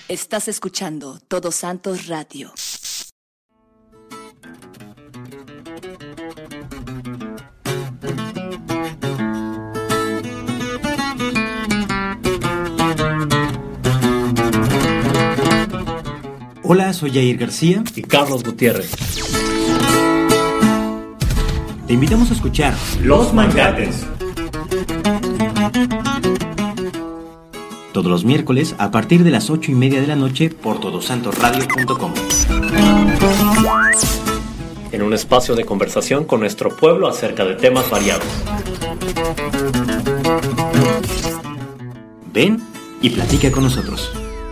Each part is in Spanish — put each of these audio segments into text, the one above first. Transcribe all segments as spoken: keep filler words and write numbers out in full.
Estás escuchando Todos Santos Radio. Hola, soy Jair García y Carlos Gutiérrez. Te invitamos a escuchar Los Mangates. Todos los miércoles a partir de las ocho y media de la noche por todos santos radio punto com. En un espacio de conversación con nuestro pueblo acerca de temas variados. Ven y platica con nosotros.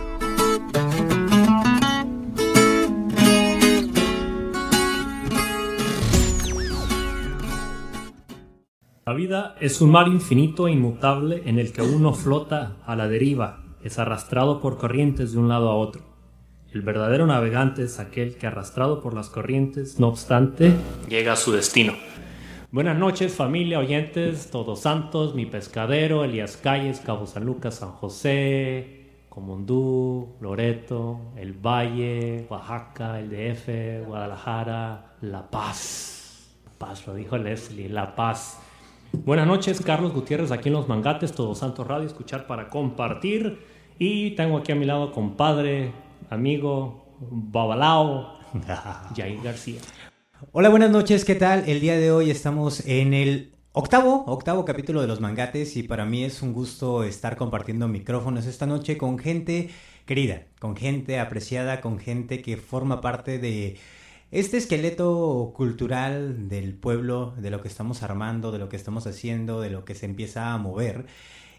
La vida es un mar infinito e inmutable en el que uno flota a la deriva, es arrastrado por corrientes de un lado a otro. El verdadero navegante es aquel que, arrastrado por las corrientes, no obstante, llega a su destino. Buenas noches, familia, oyentes, Todos Santos, Mi Pescadero, Elías Calles, Cabo San Lucas, San José, Comondú, Loreto, El Valle, Oaxaca, el D F, Guadalajara, La Paz. La Paz, lo dijo Leslie, La Paz. Buenas noches, Carlos Gutiérrez, aquí en Los Mangates, Todos Santos Radio, escuchar para compartir. Y tengo aquí a mi lado, compadre, amigo, babalao, Jair García. Hola, buenas noches, ¿qué tal? El día de hoy estamos en el octavo, octavo capítulo de Los Mangates y para mí es un gusto estar compartiendo micrófonos esta noche con gente querida, con gente apreciada, con gente que forma parte de este esqueleto cultural del pueblo, de lo que estamos armando, de lo que estamos haciendo, de lo que se empieza a mover.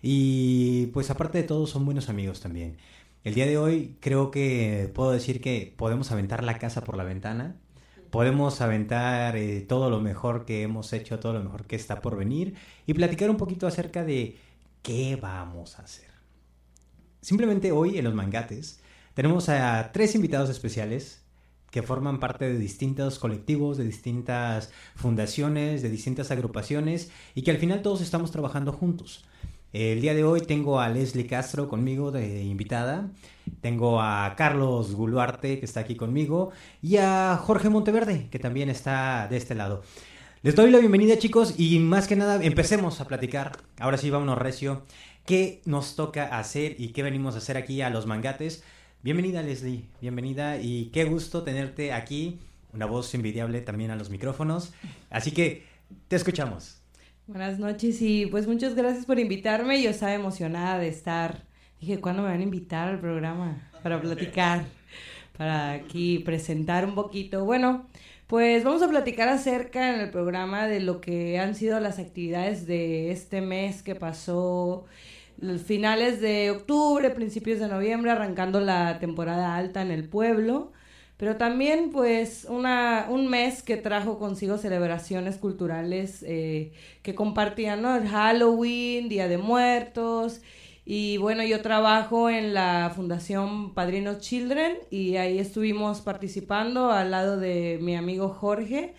Y pues aparte de todo son buenos amigos también. El día de hoy creo que puedo decir que podemos aventar la casa por la ventana. Podemos aventar eh, todo lo mejor que hemos hecho, todo lo mejor que está por venir y platicar un poquito acerca de qué vamos a hacer. Simplemente hoy en Los Mangates tenemos a tres invitados especiales que forman parte de distintos colectivos, de distintas fundaciones, de distintas agrupaciones y que al final todos estamos trabajando juntos. El día de hoy tengo a Leslie Castro conmigo de invitada, tengo a Carlos Guluarte que está aquí conmigo y a Jorge Monteverde que también está de este lado. Les doy la bienvenida, chicos, y más que nada empecemos a platicar. Ahora sí, vámonos recio. ¿Qué nos toca hacer y qué venimos a hacer aquí a Los Mangates? Bienvenida, Leslie, bienvenida y qué gusto tenerte aquí, una voz envidiable también a los micrófonos, así que te escuchamos. Buenas noches y pues muchas gracias por invitarme, yo estaba emocionada de estar, dije, ¿cuándo me van a invitar al programa para platicar, para aquí presentar un poquito? Bueno, pues vamos a platicar acerca en el programa de lo que han sido las actividades de este mes que pasó, los finales de octubre, principios de noviembre, arrancando la temporada alta en el pueblo, pero también pues una, un mes que trajo consigo celebraciones culturales eh, que compartían, ¿no? El Halloween, Día de Muertos, y bueno, yo trabajo en la Fundación Padrinos Children y ahí estuvimos participando al lado de mi amigo Jorge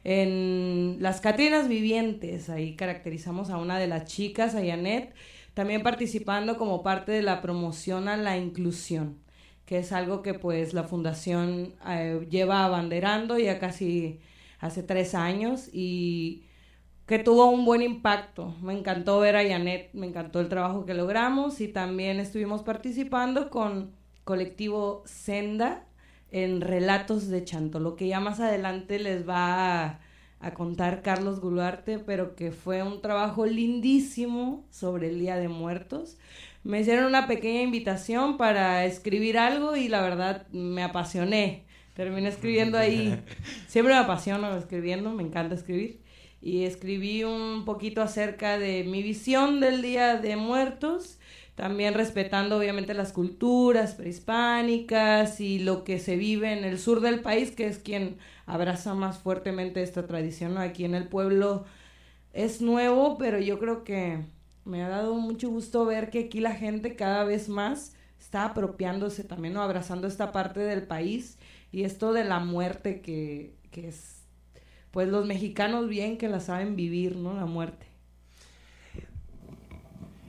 en las Catrinas Vivientes. Ahí caracterizamos a una de las chicas, a Janet, también participando como parte de la promoción a la inclusión, que es algo que pues la fundación eh, lleva abanderando ya casi hace tres años y que tuvo un buen impacto. Me encantó ver a Janet, me encantó el trabajo que logramos y también estuvimos participando con colectivo Senda en Relatos de Chantolo, que ya más adelante les va a a contar Carlos Guluarte, pero que fue un trabajo lindísimo sobre el Día de Muertos. Me hicieron una pequeña invitación para escribir algo y la verdad me apasioné. Terminé escribiendo ahí. Siempre me apasiono escribiendo, me encanta escribir. Y escribí un poquito acerca de mi visión del Día de Muertos, también respetando obviamente las culturas prehispánicas y lo que se vive en el sur del país, que es quien abraza más fuertemente esta tradición, ¿no? Aquí en el pueblo es nuevo, pero yo creo que me ha dado mucho gusto ver que aquí la gente cada vez más está apropiándose también, ¿no? Abrazando esta parte del país y esto de la muerte que, que es, pues los mexicanos bien que la saben vivir, ¿no? La muerte.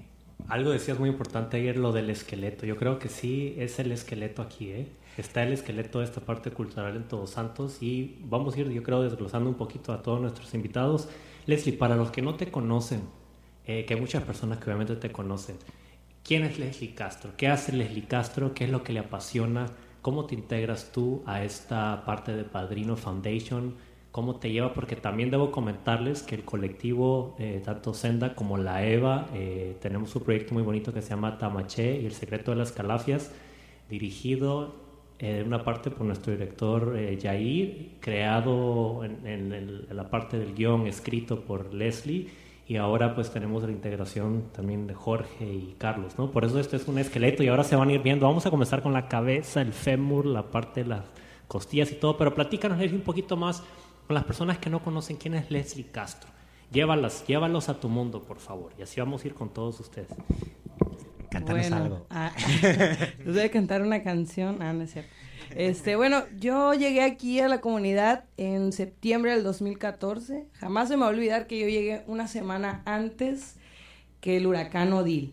Algo decías muy importante ayer, lo del esqueleto. Yo creo que sí es el esqueleto aquí, ¿eh? Está el esqueleto de esta parte cultural en Todos Santos y vamos a ir, yo creo, desglosando un poquito a todos nuestros invitados. Leslie, para los que no te conocen, eh, que hay muchas personas que obviamente te conocen, ¿quién es Leslie Castro? ¿Qué hace Leslie Castro? ¿Qué es lo que le apasiona? ¿Cómo te integras tú a esta parte de Padrino Foundation? ¿Cómo te lleva? Porque también debo comentarles que el colectivo, eh, tanto Senda como la EVA, eh, tenemos un proyecto muy bonito que se llama Tamaché y el secreto de las calafias, dirigido eh, en una parte por nuestro director eh, Jair, creado en, en, el, en la parte del guión, escrito por Leslie, y ahora pues tenemos la integración también de Jorge y Carlos, ¿no? Por eso este es un esqueleto y ahora se van a ir viendo. Vamos a comenzar con la cabeza, el fémur, la parte de las costillas y todo, pero platícanos, Leslie, un poquito más con las personas que no conocen quién es Leslie Castro. Llévalas, llévalos a tu mundo, por favor. Y así vamos a ir con todos ustedes. Cántanos bueno, algo. Ah, les voy a cantar una canción. Ah, no es cierto. Este, bueno, yo llegué aquí a la comunidad en septiembre del dos mil catorce. Jamás se me va a olvidar que yo llegué una semana antes que el huracán Odile.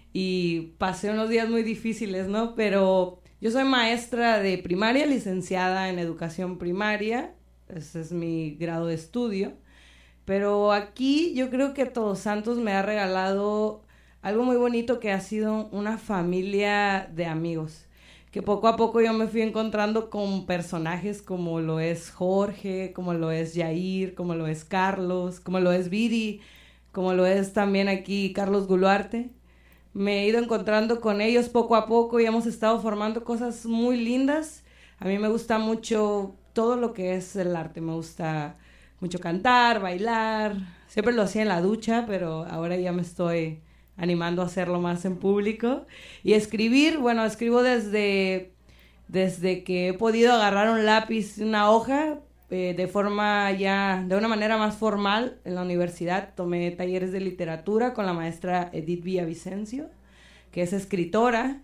Y pasé unos días muy difíciles, ¿no? Pero yo soy maestra de primaria, licenciada en educación primaria. Ese es mi grado de estudio, pero aquí yo creo que Todos Santos me ha regalado algo muy bonito que ha sido una familia de amigos, que poco a poco yo me fui encontrando con personajes como lo es Jorge, como lo es Jair, como lo es Carlos, como lo es Viri, como lo es también aquí Carlos Guluarte. Me he ido encontrando con ellos poco a poco y hemos estado formando cosas muy lindas. A mí me gusta mucho todo lo que es el arte, me gusta mucho cantar, bailar, siempre lo hacía en la ducha, pero ahora ya me estoy animando a hacerlo más en público, y escribir, bueno, escribo desde, desde que he podido agarrar un lápiz, una hoja, eh, de forma ya, de una manera más formal en la universidad. Tomé talleres de literatura con la maestra Edith Villavicencio, que es escritora,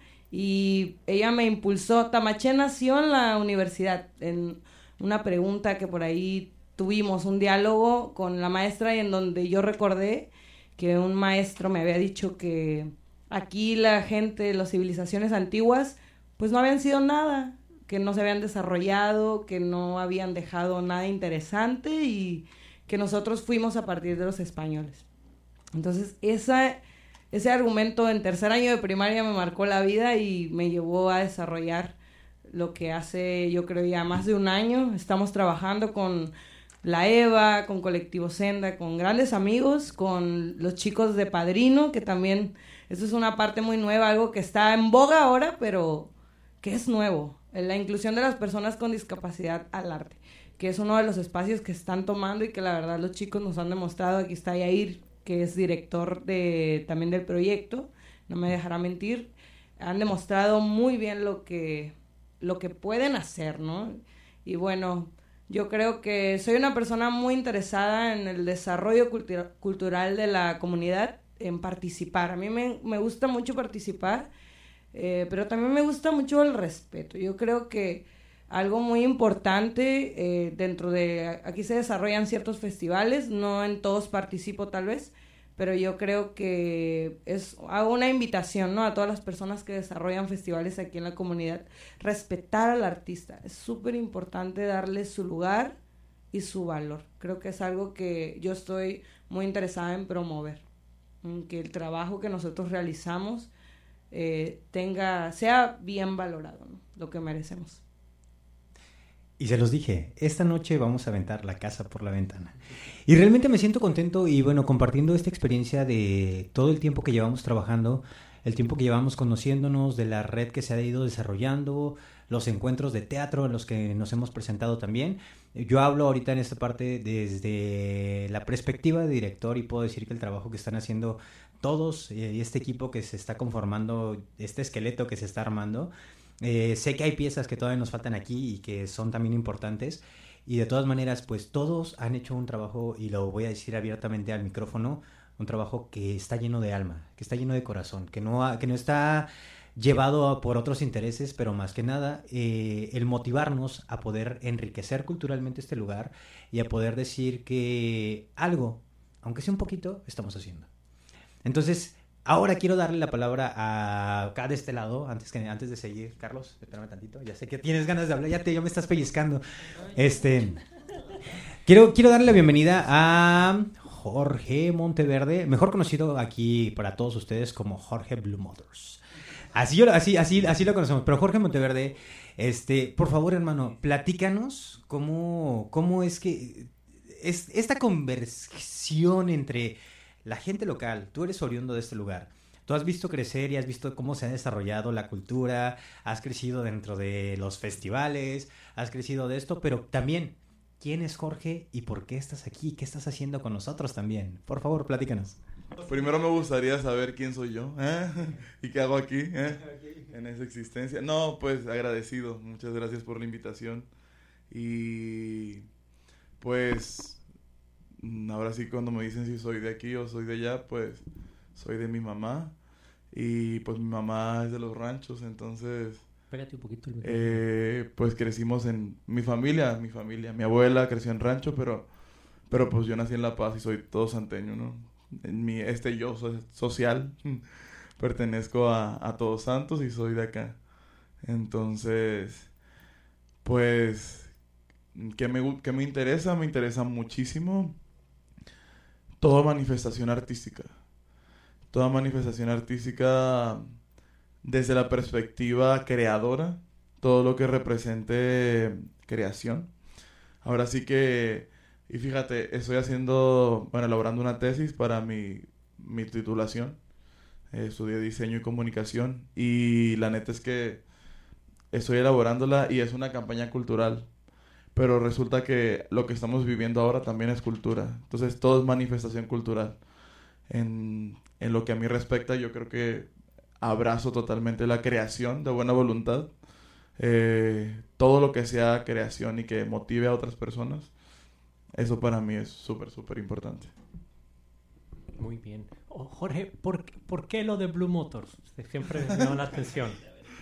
y ella me impulsó. Tamaché nació en la universidad, en una pregunta que por ahí tuvimos, un diálogo con la maestra, y en donde yo recordé que un maestro me había dicho que aquí la gente, las civilizaciones antiguas, pues no habían sido nada, que no se habían desarrollado, que no habían dejado nada interesante, y que nosotros fuimos a partir de los españoles. Entonces, esa... ese argumento en tercer año de primaria me marcó la vida y me llevó a desarrollar lo que hace, yo creo, ya más de un año. Estamos trabajando con la EVA, con Colectivo Senda, con grandes amigos, con los chicos de Padrino, que también, esto es una parte muy nueva, algo que está en boga ahora, pero que es nuevo, la inclusión de las personas con discapacidad al arte, que es uno de los espacios que están tomando y que la verdad los chicos nos han demostrado. Aquí está Yair, que es director de, también del proyecto, no me dejará mentir, han demostrado muy bien lo que, lo que pueden hacer, ¿no? Y bueno, yo creo que soy una persona muy interesada en el desarrollo cultura, cultural de la comunidad, en participar. A mí me, me gusta mucho participar, eh, pero también me gusta mucho el respeto. Yo creo que algo muy importante, eh, dentro de... aquí se desarrollan ciertos festivales, no en todos participo tal vez, pero yo creo que es, hago una invitación, ¿no?, a todas las personas que desarrollan festivales aquí en la comunidad, respetar al artista. Es súper importante darle su lugar y su valor. Creo que es algo que yo estoy muy interesada en promover, en que el trabajo que nosotros realizamos eh, tenga, sea bien valorado, ¿no?, lo que merecemos. Y se los dije, esta noche vamos a aventar la casa por la ventana. Y realmente me siento contento y bueno, compartiendo esta experiencia de todo el tiempo que llevamos trabajando, el tiempo que llevamos conociéndonos, de la red que se ha ido desarrollando, los encuentros de teatro en los que nos hemos presentado también. Yo hablo ahorita en esta parte desde la perspectiva de director y puedo decir que el trabajo que están haciendo todos y este equipo que se está conformando, este esqueleto que se está armando, Eh, sé que hay piezas que todavía nos faltan aquí y que son también importantes, y de todas maneras pues todos han hecho un trabajo, y lo voy a decir abiertamente al micrófono, un trabajo que está lleno de alma, que está lleno de corazón, que no, ha, que no está llevado por otros intereses, pero más que nada eh, el motivarnos a poder enriquecer culturalmente este lugar y a poder decir que algo, aunque sea un poquito, estamos haciendo. Entonces, ahora quiero darle la palabra a acá de este lado, antes, que, antes de seguir. Carlos, espérame tantito, ya sé que tienes ganas de hablar, ya, te, ya me estás pellizcando. Este, quiero, quiero darle la bienvenida a Jorge Monteverde, mejor conocido aquí para todos ustedes como Jorge Blue Motors. Así, yo, así, así, así lo conocemos, pero Jorge Monteverde, este, por favor, hermano, platícanos cómo, cómo es que es esta conversión entre la gente local. Tú eres oriundo de este lugar. Tú has visto crecer y has visto cómo se ha desarrollado la cultura, has crecido dentro de los festivales, has crecido de esto, pero también, ¿quién es Jorge y por qué estás aquí? ¿Qué estás haciendo con nosotros también? Por favor, platícanos. Primero me gustaría saber quién soy yo, ¿eh? ¿Y qué hago aquí, eh? En esa existencia. No, pues agradecido. Muchas gracias por la invitación. Y pues ahora sí, cuando me dicen si soy de aquí o soy de allá, pues soy de mi mamá. Y pues mi mamá es de los ranchos, entonces Pégate un poquito el eh, pues crecimos en mi familia, mi familia. Mi abuela creció en rancho, pero, pero pues yo nací en La Paz y soy todo santeño, ¿no? En mi, este yo so- social pertenezco a, a Todos Santos y soy de acá. Entonces, pues, ¿qué me, qué me interesa? Me interesa muchísimo toda manifestación artística. Toda manifestación artística desde la perspectiva creadora, todo lo que represente creación. Ahora sí que, y fíjate, estoy haciendo, bueno, elaborando una tesis para mi, mi titulación. Eh, estudié diseño y comunicación y la neta es que estoy elaborándola y es una campaña cultural. Pero resulta que lo que estamos viviendo ahora también es cultura. Entonces todo es manifestación cultural. En, en lo que a mí respecta, yo creo que abrazo totalmente la creación de buena voluntad. Eh, todo lo que sea creación y que motive a otras personas, eso para mí es súper, súper importante. Muy bien. Oh, Jorge, ¿por, ¿por qué lo de Blue Motors? Siempre me llama la atención.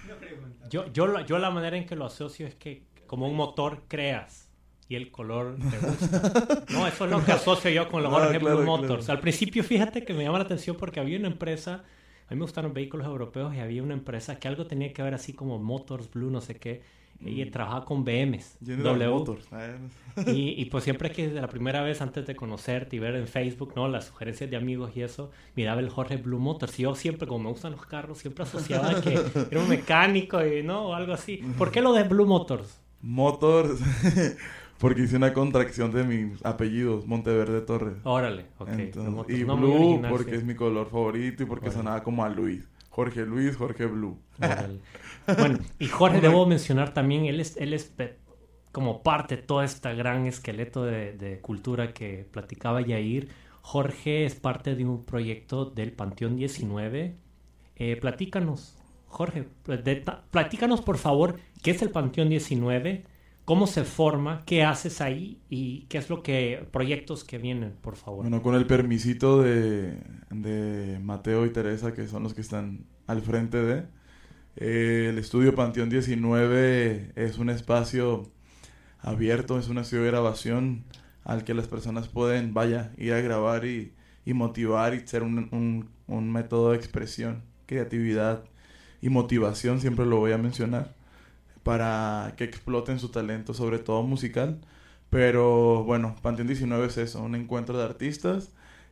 Yo, yo, yo la manera en que lo asocio es que como un motor creas y el color te gusta. No, eso es lo que asocio yo con los Jorge Ah, claro, Blue Motors. claro. Al principio, fíjate que me llama la atención porque había una empresa, a mí me gustaron vehículos europeos y había una empresa que algo tenía que ver así como Motors Blue, no sé qué, y trabajaba con B Ms, General W. Motors. Ah, Y, y pues siempre que desde la primera vez antes de conocerte y ver en Facebook, ¿no? Las sugerencias de amigos y eso, miraba el Jorge Blue Motors. Y yo siempre, como me gustan los carros, siempre asociaba que era un mecánico y no, o algo así. ¿Por qué lo de Blue Motors? Motors, porque hice una contracción de mis apellidos, Monteverde Torres. Órale, ok. Entonces, Motors, y no, muy Blue original, porque sí. es mi color favorito y porque Órale. sonaba como a Luis. Jorge Luis, Jorge Blue. Órale. Bueno, y Jorge, debo mencionar también, él es, él es pe- como parte de todo este gran esqueleto de, de cultura que platicaba Yair. Jorge es parte de un proyecto del Panteón diecinueve. Eh, platícanos, Jorge, de- ta- platícanos por favor, ¿qué es el Panteón diecinueve? ¿Cómo se forma? ¿Qué haces ahí? ¿Y qué es lo que, proyectos que vienen, por favor? Bueno, con el permisito de, de Mateo y Teresa, que son los que están al frente de... eh, el estudio Panteón diecinueve es un espacio abierto, es un estudio de grabación al que las personas pueden, vaya, ir a grabar y, y motivar y ser un, un, un método de expresión, creatividad y motivación, siempre lo voy a mencionar, para que exploten su talento, sobre todo musical. Pero bueno, Panteón diecinueve es eso, un encuentro de artistas.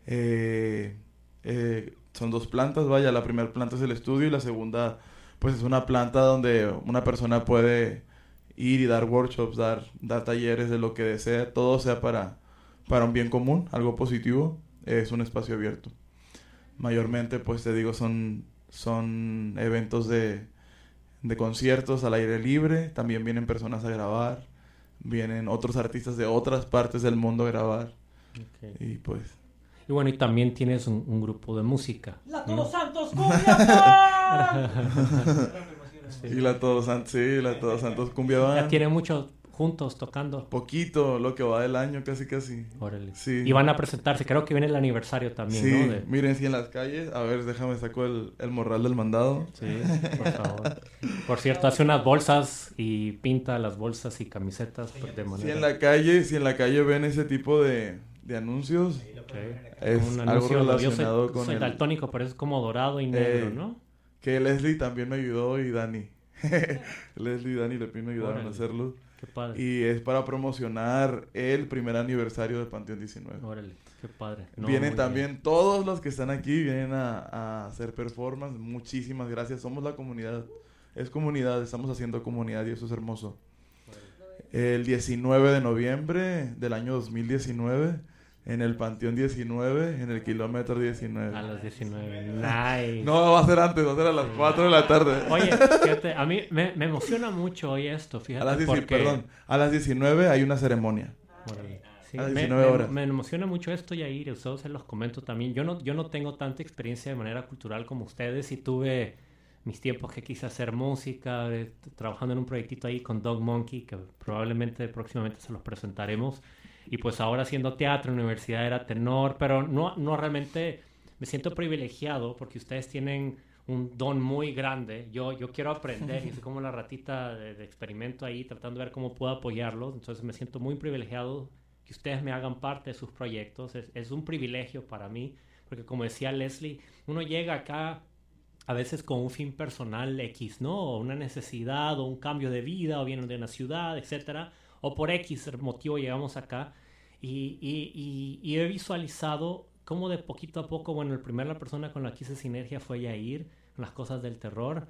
Eh, eh, son dos plantas, vaya, la primera planta es el estudio y la segunda pues es una planta donde una persona puede ir y dar workshops, dar, dar talleres de lo que desea, todo sea para, para un bien común, algo positivo. Es un espacio abierto. Mayormente, pues te digo, son, son eventos de, de conciertos al aire libre, también vienen personas a grabar, vienen otros artistas de otras partes del mundo a grabar. Ok. Y pues... Y bueno, y también tienes un, un grupo de música. ¡La ¿no? Todos Santos Cumbia! Sí. Y la Todos Santos, sí, la Todos Santos Cumbia Band. Ya tienen muchos juntos tocando. Poquito, lo que va del año, casi casi. Órale. Sí. Y van a presentarse, creo que viene el aniversario también, Sí, ¿no? De- miren, sí, en las calles. A ver, déjame saco el, el morral del mandado. Sí, por favor. Por cierto, hace unas bolsas y pinta las bolsas y camisetas pues, de Si manera... en la calle, si en la calle ven ese tipo de, de anuncios. Okay. Es Un algo anuncio, relacionado yo soy, con soy el... daltónico, pero es como dorado y negro, Eh, ¿no? Que Leslie también me ayudó y Dani. Leslie y Dani Lepín me ayudaron Órale. a hacerlo. Qué padre. Y es para promocionar el primer aniversario de Panteón diecinueve. Órale, qué padre. No, Vienen muy también bien. todos los que están aquí, vienen a, a hacer performance. Muchísimas gracias. Somos la comunidad. Es comunidad, estamos haciendo comunidad y eso es hermoso. El diecinueve de noviembre del año dos mil diecinueve, en el Panteón diecinueve, en el kilómetro diecinueve. A las diecinueve. Nice. No, va a ser antes, va a ser a las cuatro de la tarde. Oye, fíjate, a mí me, me emociona mucho hoy esto, fíjate. A las diez, porque... perdón, a las diecinueve hay una ceremonia. Órale. Sí, A las me, diecinueve me- horas. me emociona mucho esto, Yair, ustedes se los comento también. Yo no, yo no tengo tanta experiencia de manera cultural como ustedes y tuve mis tiempos que quise hacer música, eh, t- trabajando en un proyectito ahí con Dog Monkey, que probablemente próximamente se los presentaremos. Y pues ahora haciendo teatro en la universidad era tenor, pero no, no realmente me siento privilegiado porque ustedes tienen un don muy grande. Yo, yo quiero aprender y soy como la ratita de, de experimento ahí tratando de ver cómo puedo apoyarlos. Entonces me siento muy privilegiado que ustedes me hagan parte de sus proyectos. Es, es un privilegio para mí porque como decía Leslie, uno llega acá a veces con un fin personal X, ¿no? O una necesidad o un cambio de vida o vienen de una ciudad, etcétera. O por X motivo llegamos acá y, y, y, y he visualizado cómo de poquito a poco, bueno, el primer la persona con la que hice sinergia fue Yair, en las cosas del terror.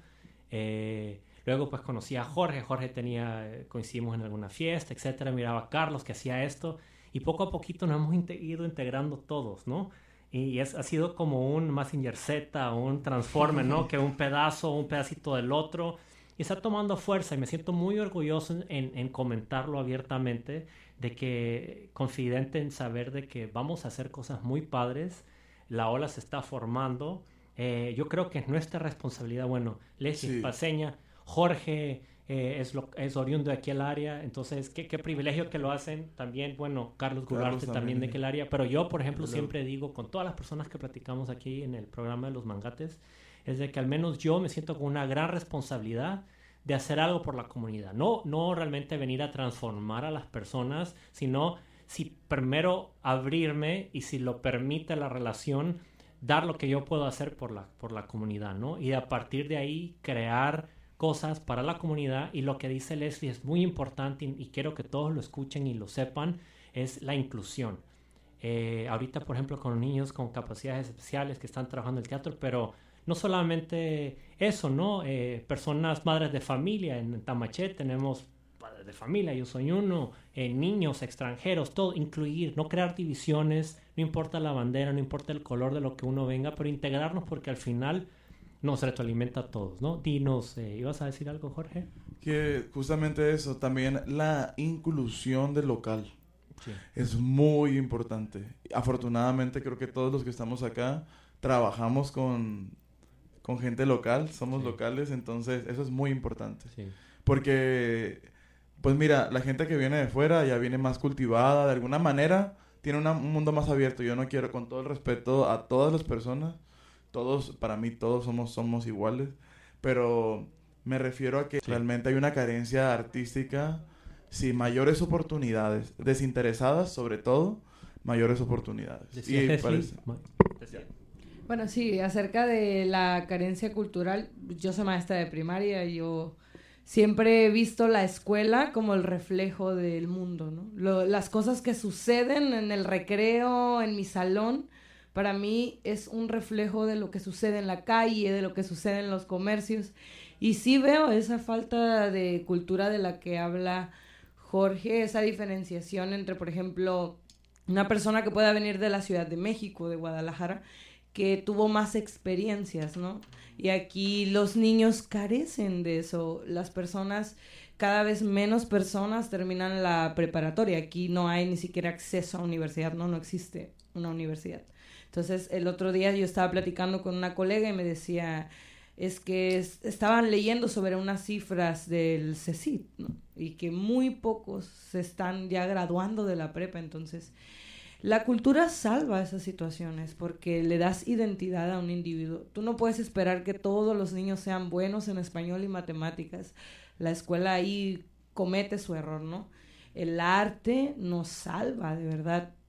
Eh, luego pues conocí a Jorge, Jorge tenía, eh, coincidimos en alguna fiesta, etcétera. Miraba a Carlos que hacía esto y poco a poquito nos hemos inte- ido integrando todos, ¿no? Y es, ha sido como un Mazinger Z, un Transformer, ¿no? Que un pedazo, un pedacito del otro. Y está tomando fuerza y me siento muy orgulloso en, en comentarlo abiertamente, de que, confidente en saber de que vamos a hacer cosas muy padres, la ola se está formando. Eh, yo creo que es nuestra responsabilidad, bueno, Leslie Sí. es paseña, Jorge eh, es, lo, es oriundo de aquí al área, entonces qué, qué privilegio que lo hacen también, bueno, Carlos Gurarte Carlos también de también. aquel área, pero yo, por ejemplo, Hello. siempre digo con todas las personas que platicamos aquí en el programa de Los Mangates, es de que al menos yo me siento con una gran responsabilidad de hacer algo por la comunidad. No, no realmente venir a transformar a las personas, sino si primero abrirme y si lo permite la relación, dar lo que yo puedo hacer por la, por la comunidad, ¿no? Y a partir de ahí crear cosas para la comunidad. Y lo que dice Leslie es muy importante y, y quiero que todos lo escuchen y lo sepan, es la inclusión. Eh, ahorita, por ejemplo, con niños con capacidades especiales que están trabajando en el teatro, pero no solamente eso, ¿no? Eh, personas, madres de familia, en Tamaché tenemos padres de familia, yo soy uno, eh, niños, extranjeros, todo, incluir, no crear divisiones, no importa la bandera, no importa el color de lo que uno venga, pero integrarnos porque al final nos retroalimenta a todos, ¿no? Dinos, eh, ¿ibas a decir algo, Jorge? Que justamente eso, también la inclusión del local. Sí. Es muy importante. Afortunadamente creo que todos los que estamos acá trabajamos con, con gente local, somos Sí. locales, entonces eso es muy importante. Sí. Porque, pues mira, la gente que viene de fuera ya viene más cultivada, de alguna manera tiene una- un mundo más abierto. Yo no quiero, con todo el respeto a todas las personas, todos, para mí todos somos, somos iguales, pero me refiero a que Sí. realmente hay una carencia artística. Sí, mayores oportunidades, desinteresadas sobre todo, mayores oportunidades. Decía Y Leslie, parece- ma- decía- Bueno, sí, acerca de la carencia cultural, yo soy maestra de primaria, yo siempre he visto la escuela como el reflejo del mundo, ¿no? Lo- las cosas que suceden en el recreo, en mi salón, para mí es un reflejo de lo que sucede en la calle, de lo que sucede en los comercios. Y sí veo esa falta de cultura de la que habla Jorge, esa diferenciación entre, por ejemplo, una persona que pueda venir de la Ciudad de México, de Guadalajara, que tuvo más experiencias, ¿no? Y aquí los niños carecen de eso. Las personas, cada vez menos personas terminan la preparatoria. Aquí no hay ni siquiera acceso a universidad, ¿no? No existe una universidad. Entonces, el otro día yo estaba platicando con una colega y me decía, es que es- estaban leyendo sobre unas cifras del CECIT, ¿no? Y que muy pocos se están ya graduando de la prepa. Entonces, la cultura salva esas situaciones porque le das identidad a un individuo. Tú no puedes esperar que todos los niños sean buenos en español y matemáticas. La escuela ahí comete su error, ¿no? El arte nos salva, de verdad.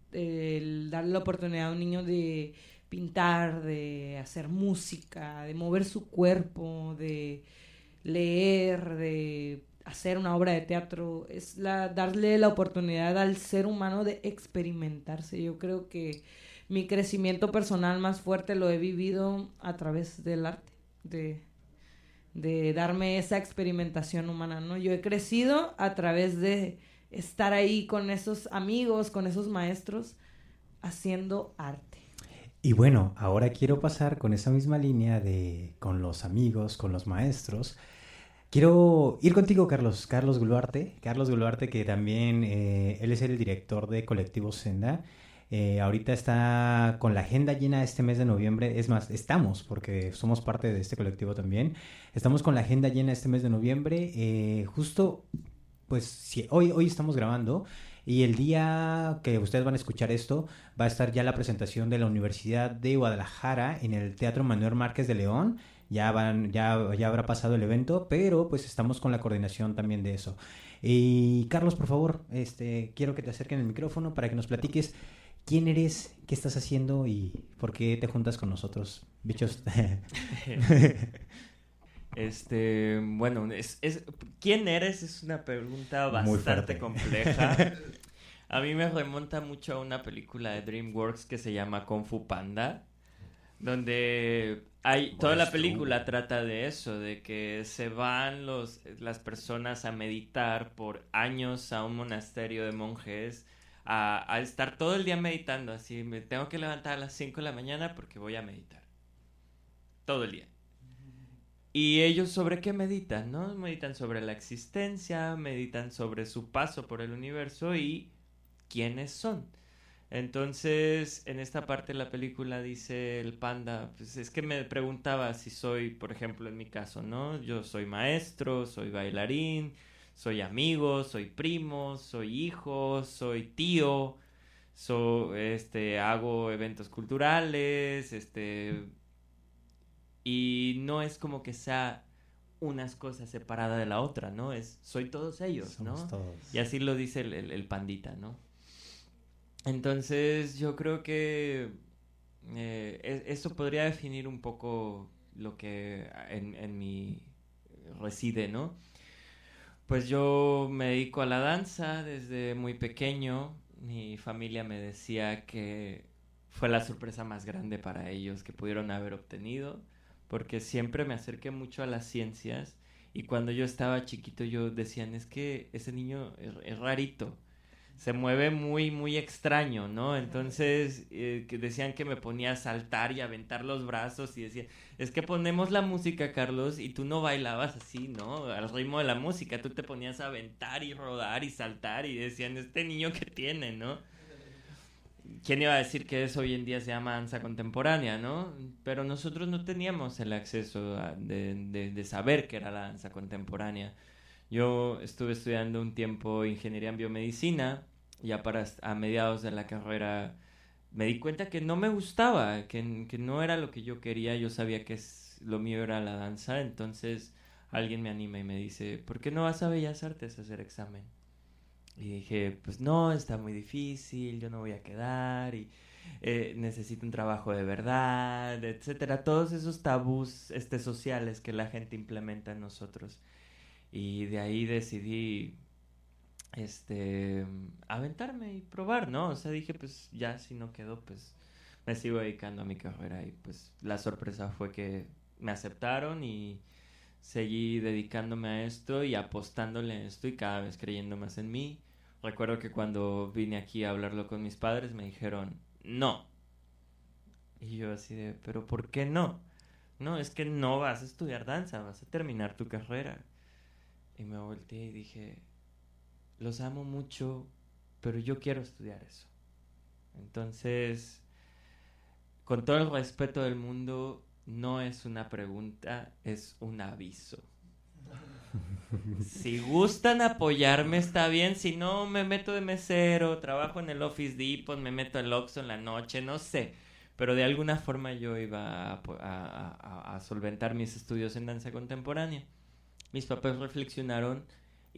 el darle la oportunidad a un niño de pintar, de hacer música, de mover su cuerpo, de leer, de hacer una obra de teatro, es la, darle la oportunidad al ser humano de experimentarse. Yo creo que mi crecimiento personal más fuerte lo he vivido a través del arte, de, de darme esa experimentación humana, ¿no? Yo he crecido a través de estar ahí con esos amigos, con esos maestros, haciendo arte. Y bueno, ahora quiero pasar con esa misma línea de con los amigos, con los maestros. Quiero ir contigo, Carlos, Carlos Guluarte, Carlos Guluarte, que también, eh, él es el director de Colectivo Senda. Eh, ahorita está con la agenda llena este mes de noviembre, es más, estamos, porque somos parte de este colectivo también, estamos con la agenda llena este mes de noviembre, eh, justo, pues, si, hoy, hoy estamos grabando, y el día que ustedes van a escuchar esto, va a estar ya la presentación de la Universidad de Guadalajara en el Teatro Manuel Márquez de León. Ya, van, ya, ya habrá pasado el evento, pero pues estamos con la coordinación también de eso. Y Carlos, por favor, este, quiero que te acerquen el micrófono para que nos platiques quién eres, qué estás haciendo y por qué te juntas con nosotros, bichos. Este, bueno, es, es, ¿quién eres? Es una pregunta bastante compleja. A mí me remonta mucho a una película de DreamWorks que se llama Kung Fu Panda, donde hay toda la película trata de eso, de que se van los las personas a meditar por años a un monasterio de monjes, a, a estar todo el día meditando, así, me tengo que levantar a las cinco de la mañana porque voy a meditar todo el día. Y ellos sobre qué meditan, ¿no? Meditan sobre la existencia, meditan sobre su paso por el universo y quiénes son. Entonces, en esta parte de la película dice el panda, pues es que me preguntaba si soy, por ejemplo, en mi caso, ¿no? Yo soy maestro, soy bailarín, soy amigo, soy primo, soy hijo, soy tío, soy, este, hago eventos culturales, este, y no es como que sea unas cosas separadas de la otra, ¿no? Es, soy todos ellos, Somos ¿no? todos. Y así lo dice el, el, el pandita, ¿no? Entonces yo creo que eh, eso podría definir un poco lo que en, en mí reside, ¿no? Pues yo me dedico a la danza desde muy pequeño. Mi familia me decía que fue la sorpresa más grande para ellos que pudieron haber obtenido, porque siempre me acerqué mucho a las ciencias y cuando yo estaba chiquito yo decían, es que ese niño es, es rarito. Se mueve muy, muy extraño, ¿no? Entonces, eh, que decían que me ponía a saltar y a aventar los brazos y decían, es que ponemos la música, Carlos, y tú no bailabas así, ¿no? Al ritmo de la música, tú te ponías a aventar y rodar y saltar y decían, este niño que tiene, ¿no? ¿Quién iba a decir que eso hoy en día se llama danza contemporánea, ¿no? Pero nosotros no teníamos el acceso a, de, de, de saber qué era la danza contemporánea. Yo estuve estudiando un tiempo ingeniería en biomedicina, ya para a mediados de la carrera me di cuenta que no me gustaba, que, que no era lo que yo quería, yo sabía que es, lo mío era la danza, entonces alguien me anima y me dice, ¿por qué no vas a Bellas Artes a hacer examen? Y dije, pues no, está muy difícil, yo no voy a quedar, y eh, necesito un trabajo de verdad, etcétera, todos esos tabús este, sociales que la gente implementa en nosotros. Y de ahí decidí este aventarme y probar, ¿no? O sea, dije, pues ya si no quedó, pues me sigo dedicando a mi carrera. Y pues la sorpresa fue que me aceptaron y seguí dedicándome a esto y apostándole a esto y cada vez creyendo más en mí. Recuerdo que cuando vine aquí a hablarlo con mis padres me dijeron, no. Y yo así de, ¿pero por qué no? No, es que no vas a estudiar danza, vas a terminar tu carrera. Y me volteé y dije, los amo mucho, pero yo quiero estudiar eso. Entonces, con todo el respeto del mundo, no es una pregunta, es un aviso. Si gustan apoyarme, está bien. Si no, me meto de mesero, trabajo en el Office Depot, me meto al Oxxo en la noche, no sé. Pero de alguna forma yo iba a, a, a, a solventar mis estudios en danza contemporánea. Mis papás reflexionaron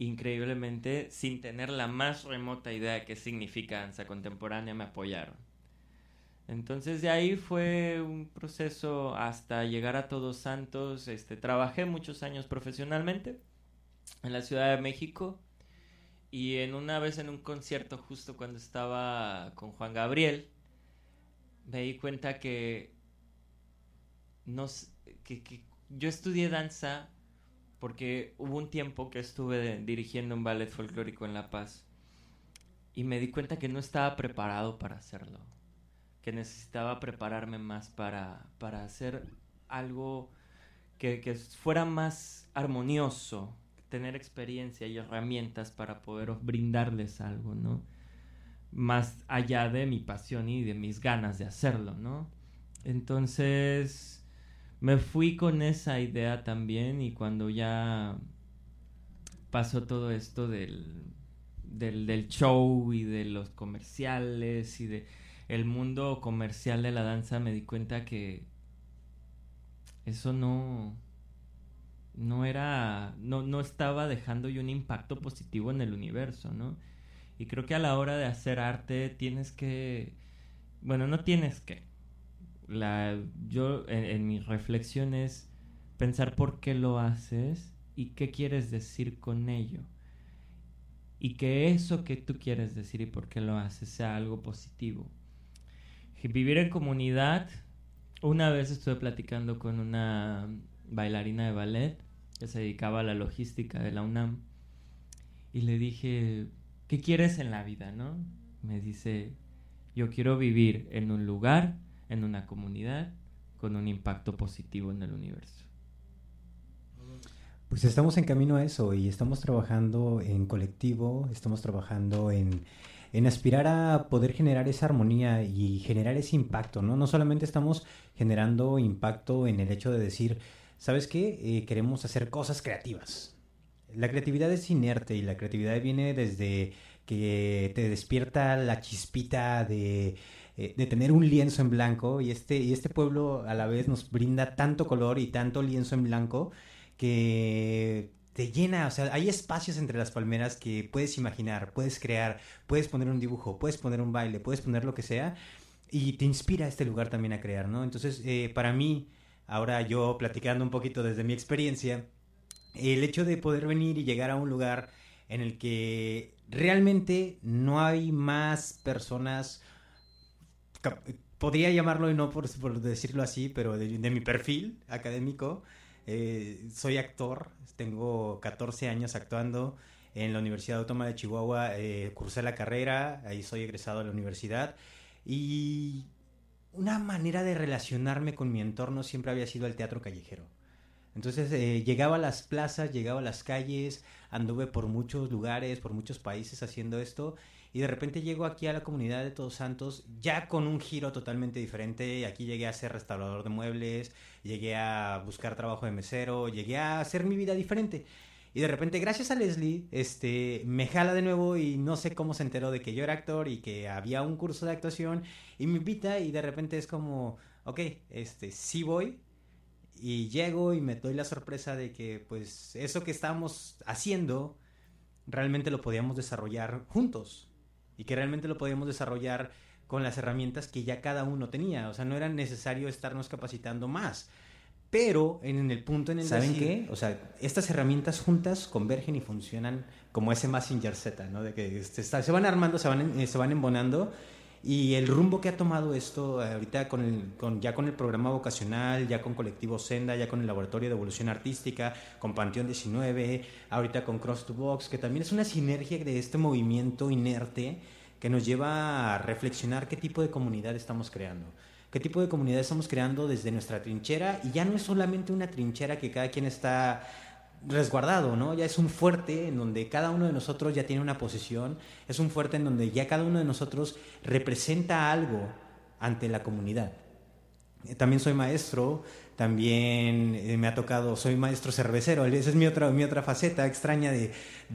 increíblemente, sin tener la más remota idea de qué significa danza contemporánea, me apoyaron. Entonces de ahí fue un proceso hasta llegar a Todos Santos. Este, trabajé muchos años profesionalmente en la Ciudad de México, y en una vez en un concierto, justo cuando estaba con Juan Gabriel, me di cuenta que, no, que, que yo estudié danza porque hubo un tiempo que estuve dirigiendo un ballet folclórico en La Paz, y me di cuenta que no estaba preparado para hacerlo, que necesitaba prepararme más para, para hacer algo que, que fuera más armonioso, tener experiencia y herramientas para poder brindarles algo, ¿no? Más allá de mi pasión y de mis ganas de hacerlo, ¿no? Entonces me fui con esa idea también, y cuando ya pasó todo esto del, del, del show y de los comerciales y de el mundo comercial de la danza, me di cuenta que eso no, no era, no, no estaba dejando yo un impacto positivo en el universo, ¿no? Y creo que a la hora de hacer arte tienes que, bueno, no tienes que, la, yo en, en mi reflexión es pensar por qué lo haces y qué quieres decir con ello, y que eso que tú quieres decir y por qué lo haces sea algo positivo. Vivir en comunidad. Una vez estuve platicando con una bailarina de ballet que se dedicaba a la logística de la UNAM, y le dije, ¿qué quieres en la vida, no? Me dice, yo quiero vivir en un lugar, en una comunidad, con un impacto positivo en el universo. Pues estamos en camino a eso, y estamos trabajando en colectivo, estamos trabajando en, en aspirar a poder generar esa armonía y generar ese impacto, ¿no? No solamente estamos generando impacto en el hecho de decir, ¿sabes qué? Eh, queremos hacer cosas creativas. La creatividad es inerte, y la creatividad viene desde que te despierta la chispita de, eh, de tener un lienzo en blanco, y este, y este pueblo a la vez nos brinda tanto color y tanto lienzo en blanco que te llena. O sea, hay espacios entre las palmeras que puedes imaginar, puedes crear, puedes poner un dibujo, puedes poner un baile, puedes poner lo que sea, y te inspira este lugar también a crear, ¿no? Entonces, eh, para mí, ahora yo platicando un poquito desde mi experiencia, el hecho de poder venir y llegar a un lugar en el que realmente no hay más personas, podría llamarlo, y no por, por decirlo así, pero de, de mi perfil académico. Eh, soy actor, tengo catorce años actuando en la Universidad Autónoma de Chihuahua, eh, cursé la carrera, ahí soy egresado de la universidad, y una manera de relacionarme con mi entorno siempre había sido el teatro callejero. Entonces eh, llegaba a las plazas, llegaba a las calles, anduve por muchos lugares, por muchos países haciendo esto, y de repente llego aquí a la comunidad de Todos Santos ya con un giro totalmente diferente. Aquí llegué a ser restaurador de muebles, llegué a buscar trabajo de mesero, llegué a hacer mi vida diferente. Y de repente, gracias a Leslie, este, me jala de nuevo, y no sé cómo se enteró de que yo era actor y que había un curso de actuación, y me invita, y de repente es como, ok, este, sí voy. Y llego y me doy la sorpresa de que pues eso que estábamos haciendo realmente lo podíamos desarrollar juntos, y que realmente lo podíamos desarrollar con las herramientas que ya cada uno tenía. O sea, no era necesario estarnos capacitando más, pero en el punto en el ¿saben qué? O sea, estas herramientas juntas convergen y funcionan como ese Mazinger Z, ¿no? De que este, se van armando, se van, se van embonando. Y el rumbo que ha tomado esto ahorita con el, con, ya con el programa vocacional, ya con Colectivo Senda, ya con el Laboratorio de Evolución Artística, con Panteón diecinueve, ahorita con Cross to Box, que también es una sinergia de este movimiento inerte que nos lleva a reflexionar qué tipo de comunidad estamos creando. Qué tipo de comunidad estamos creando desde nuestra trinchera, y ya no es solamente una trinchera que cada quien está resguardado, ¿no? Ya es un fuerte en donde cada uno de nosotros ya tiene una posición, es un fuerte en donde ya cada uno de nosotros representa algo ante la comunidad. Eh, también soy maestro, también eh, me ha tocado, soy maestro cervecero, esa es mi otra, mi otra faceta extraña de,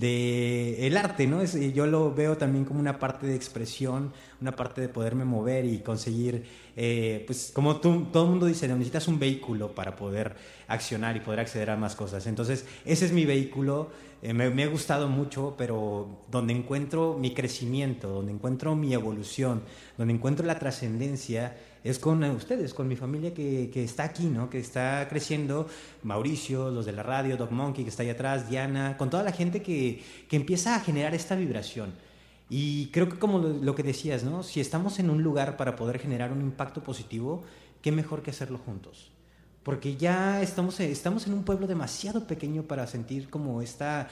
de el arte, ¿no? Es, yo lo veo también como una parte de expresión, una parte de poderme mover y conseguir, eh, pues como tú, todo el mundo dice, necesitas un vehículo para poder accionar y poder acceder a más cosas. Entonces, ese es mi vehículo. eh, me, me ha gustado mucho, pero donde encuentro mi crecimiento, donde encuentro mi evolución, donde encuentro la trascendencia, es con ustedes, con mi familia que, que está aquí, ¿no? Que está creciendo, Mauricio, los de la radio, Doc Monkey, que está ahí atrás, Diana, con toda la gente que, que empieza a generar esta vibración. Y creo que como lo, lo que decías, ¿no? Si estamos en un lugar para poder generar un impacto positivo, qué mejor que hacerlo juntos. Porque ya estamos, estamos en un pueblo demasiado pequeño para sentir como esta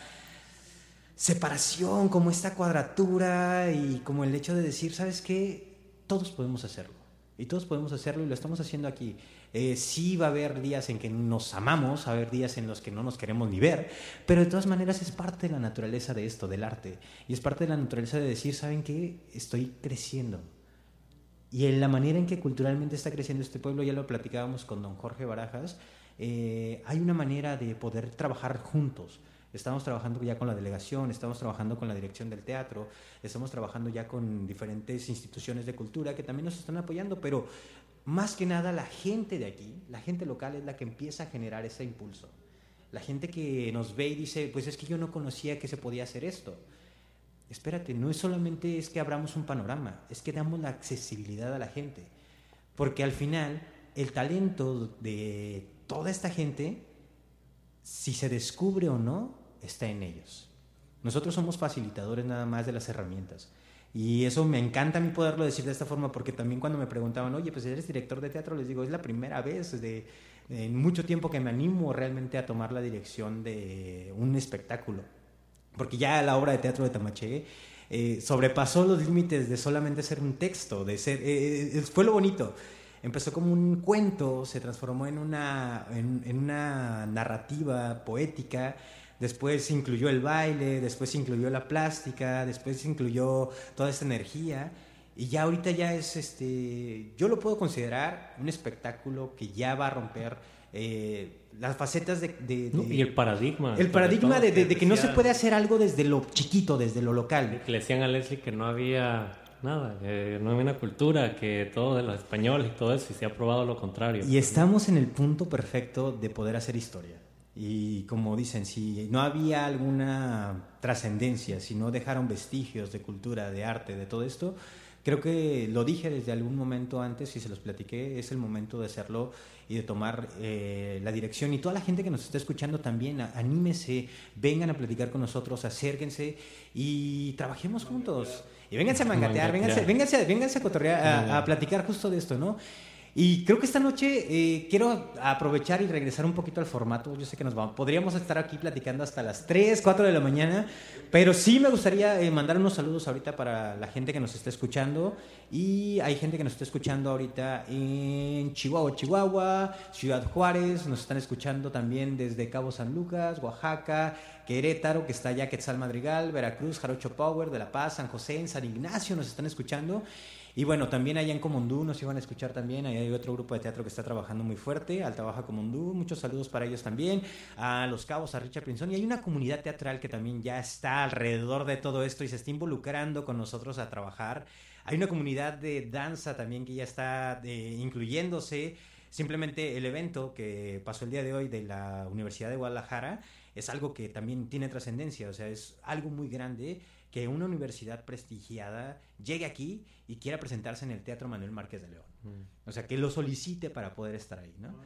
separación, como esta cuadratura y como el hecho de decir, ¿sabes qué? Todos podemos hacerlo. Y todos podemos hacerlo y lo estamos haciendo aquí. Eh, sí va a haber días en que nos amamos, va a haber días en los que no nos queremos ni ver, pero de todas maneras es parte de la naturaleza de esto, del arte. Y es parte de la naturaleza de decir, ¿saben qué? Estoy creciendo. Y en la manera en que culturalmente está creciendo este pueblo, ya lo platicábamos con don Jorge Barajas, eh, hay una manera de poder trabajar juntos. Estamos trabajando ya con la delegación, estamos trabajando con la dirección del teatro, estamos trabajando ya con diferentes instituciones de cultura que también nos están apoyando, pero más que nada la gente de aquí, la gente local es la que empieza a generar ese impulso. La gente que nos ve y dice, pues es que yo no conocía que se podía hacer esto. Espérate, no es solamente es que abramos un panorama, es que damos la accesibilidad a la gente. Porque al final, el talento de toda esta gente, si se descubre o no, está en ellos. Nosotros somos facilitadores nada más de las herramientas. Y eso me encanta a mí poderlo decir de esta forma, porque también cuando me preguntaban, oye, pues eres director de teatro, les digo, es la primera vez de, de en mucho tiempo que me animo realmente a tomar la dirección de un espectáculo. Porque ya la obra de teatro de Tamaché eh, sobrepasó los límites de solamente ser un texto, de ser, eh, fue lo bonito. Empezó como un cuento, se transformó en una, en, en una narrativa poética, después se incluyó el baile, después se incluyó la plástica, después se incluyó toda esta energía, y ya ahorita ya es, este, yo lo puedo considerar un espectáculo que ya va a romper eh, las facetas de, de, de... No, y el paradigma. El paradigma todo, de, de, de que no se decía, puede hacer algo desde lo chiquito, desde lo local. que le decían a Leslie que no había nada, que no había una cultura, que todo de los españoles y todo eso, y se ha probado lo contrario. Y estamos en el punto perfecto de poder hacer historia. Y como dicen, si no había alguna trascendencia, si no dejaron vestigios de cultura, de arte, de todo esto, creo que lo dije desde algún momento antes y se los platiqué, es el momento de hacerlo y de tomar eh, la dirección. Y toda la gente que nos está escuchando también, a, anímese, vengan a platicar con nosotros, acérquense y trabajemos juntos. Y vénganse a mangatear, vénganse, vénganse, vénganse a cotorrear, a, a platicar justo de esto, ¿no? Y creo que esta noche eh, quiero aprovechar y regresar un poquito al formato. Yo sé que nos vamos, podríamos estar aquí platicando hasta las tres, cuatro de la mañana, pero sí me gustaría eh, mandar unos saludos ahorita para la gente que nos está escuchando. Y hay gente que nos está escuchando ahorita en Chihuahua, Chihuahua, Ciudad Juárez, nos están escuchando también desde Cabo San Lucas, Oaxaca, Querétaro, que está allá Quetzal Madrigal, Veracruz, Jarocho Power, de La Paz, San José, en San Ignacio nos están escuchando. Y bueno, también allá en Comondú nos iban a escuchar también, ahí hay otro grupo de teatro que está trabajando muy fuerte, Alta Baja Comondú, muchos saludos para ellos también, a Los Cabos, a Richard Pinzón, y hay una comunidad teatral que también ya está alrededor de todo esto y se está involucrando con nosotros a trabajar. Hay una comunidad de danza también que ya está eh, incluyéndose. Simplemente el evento que pasó el día de hoy de la Universidad de Guadalajara es algo que también tiene trascendencia, o sea, es algo muy grande que una universidad prestigiada llegue aquí y quiera presentarse en el Teatro Manuel Márquez de León. Mm. O sea, que lo solicite para poder estar ahí, ¿no?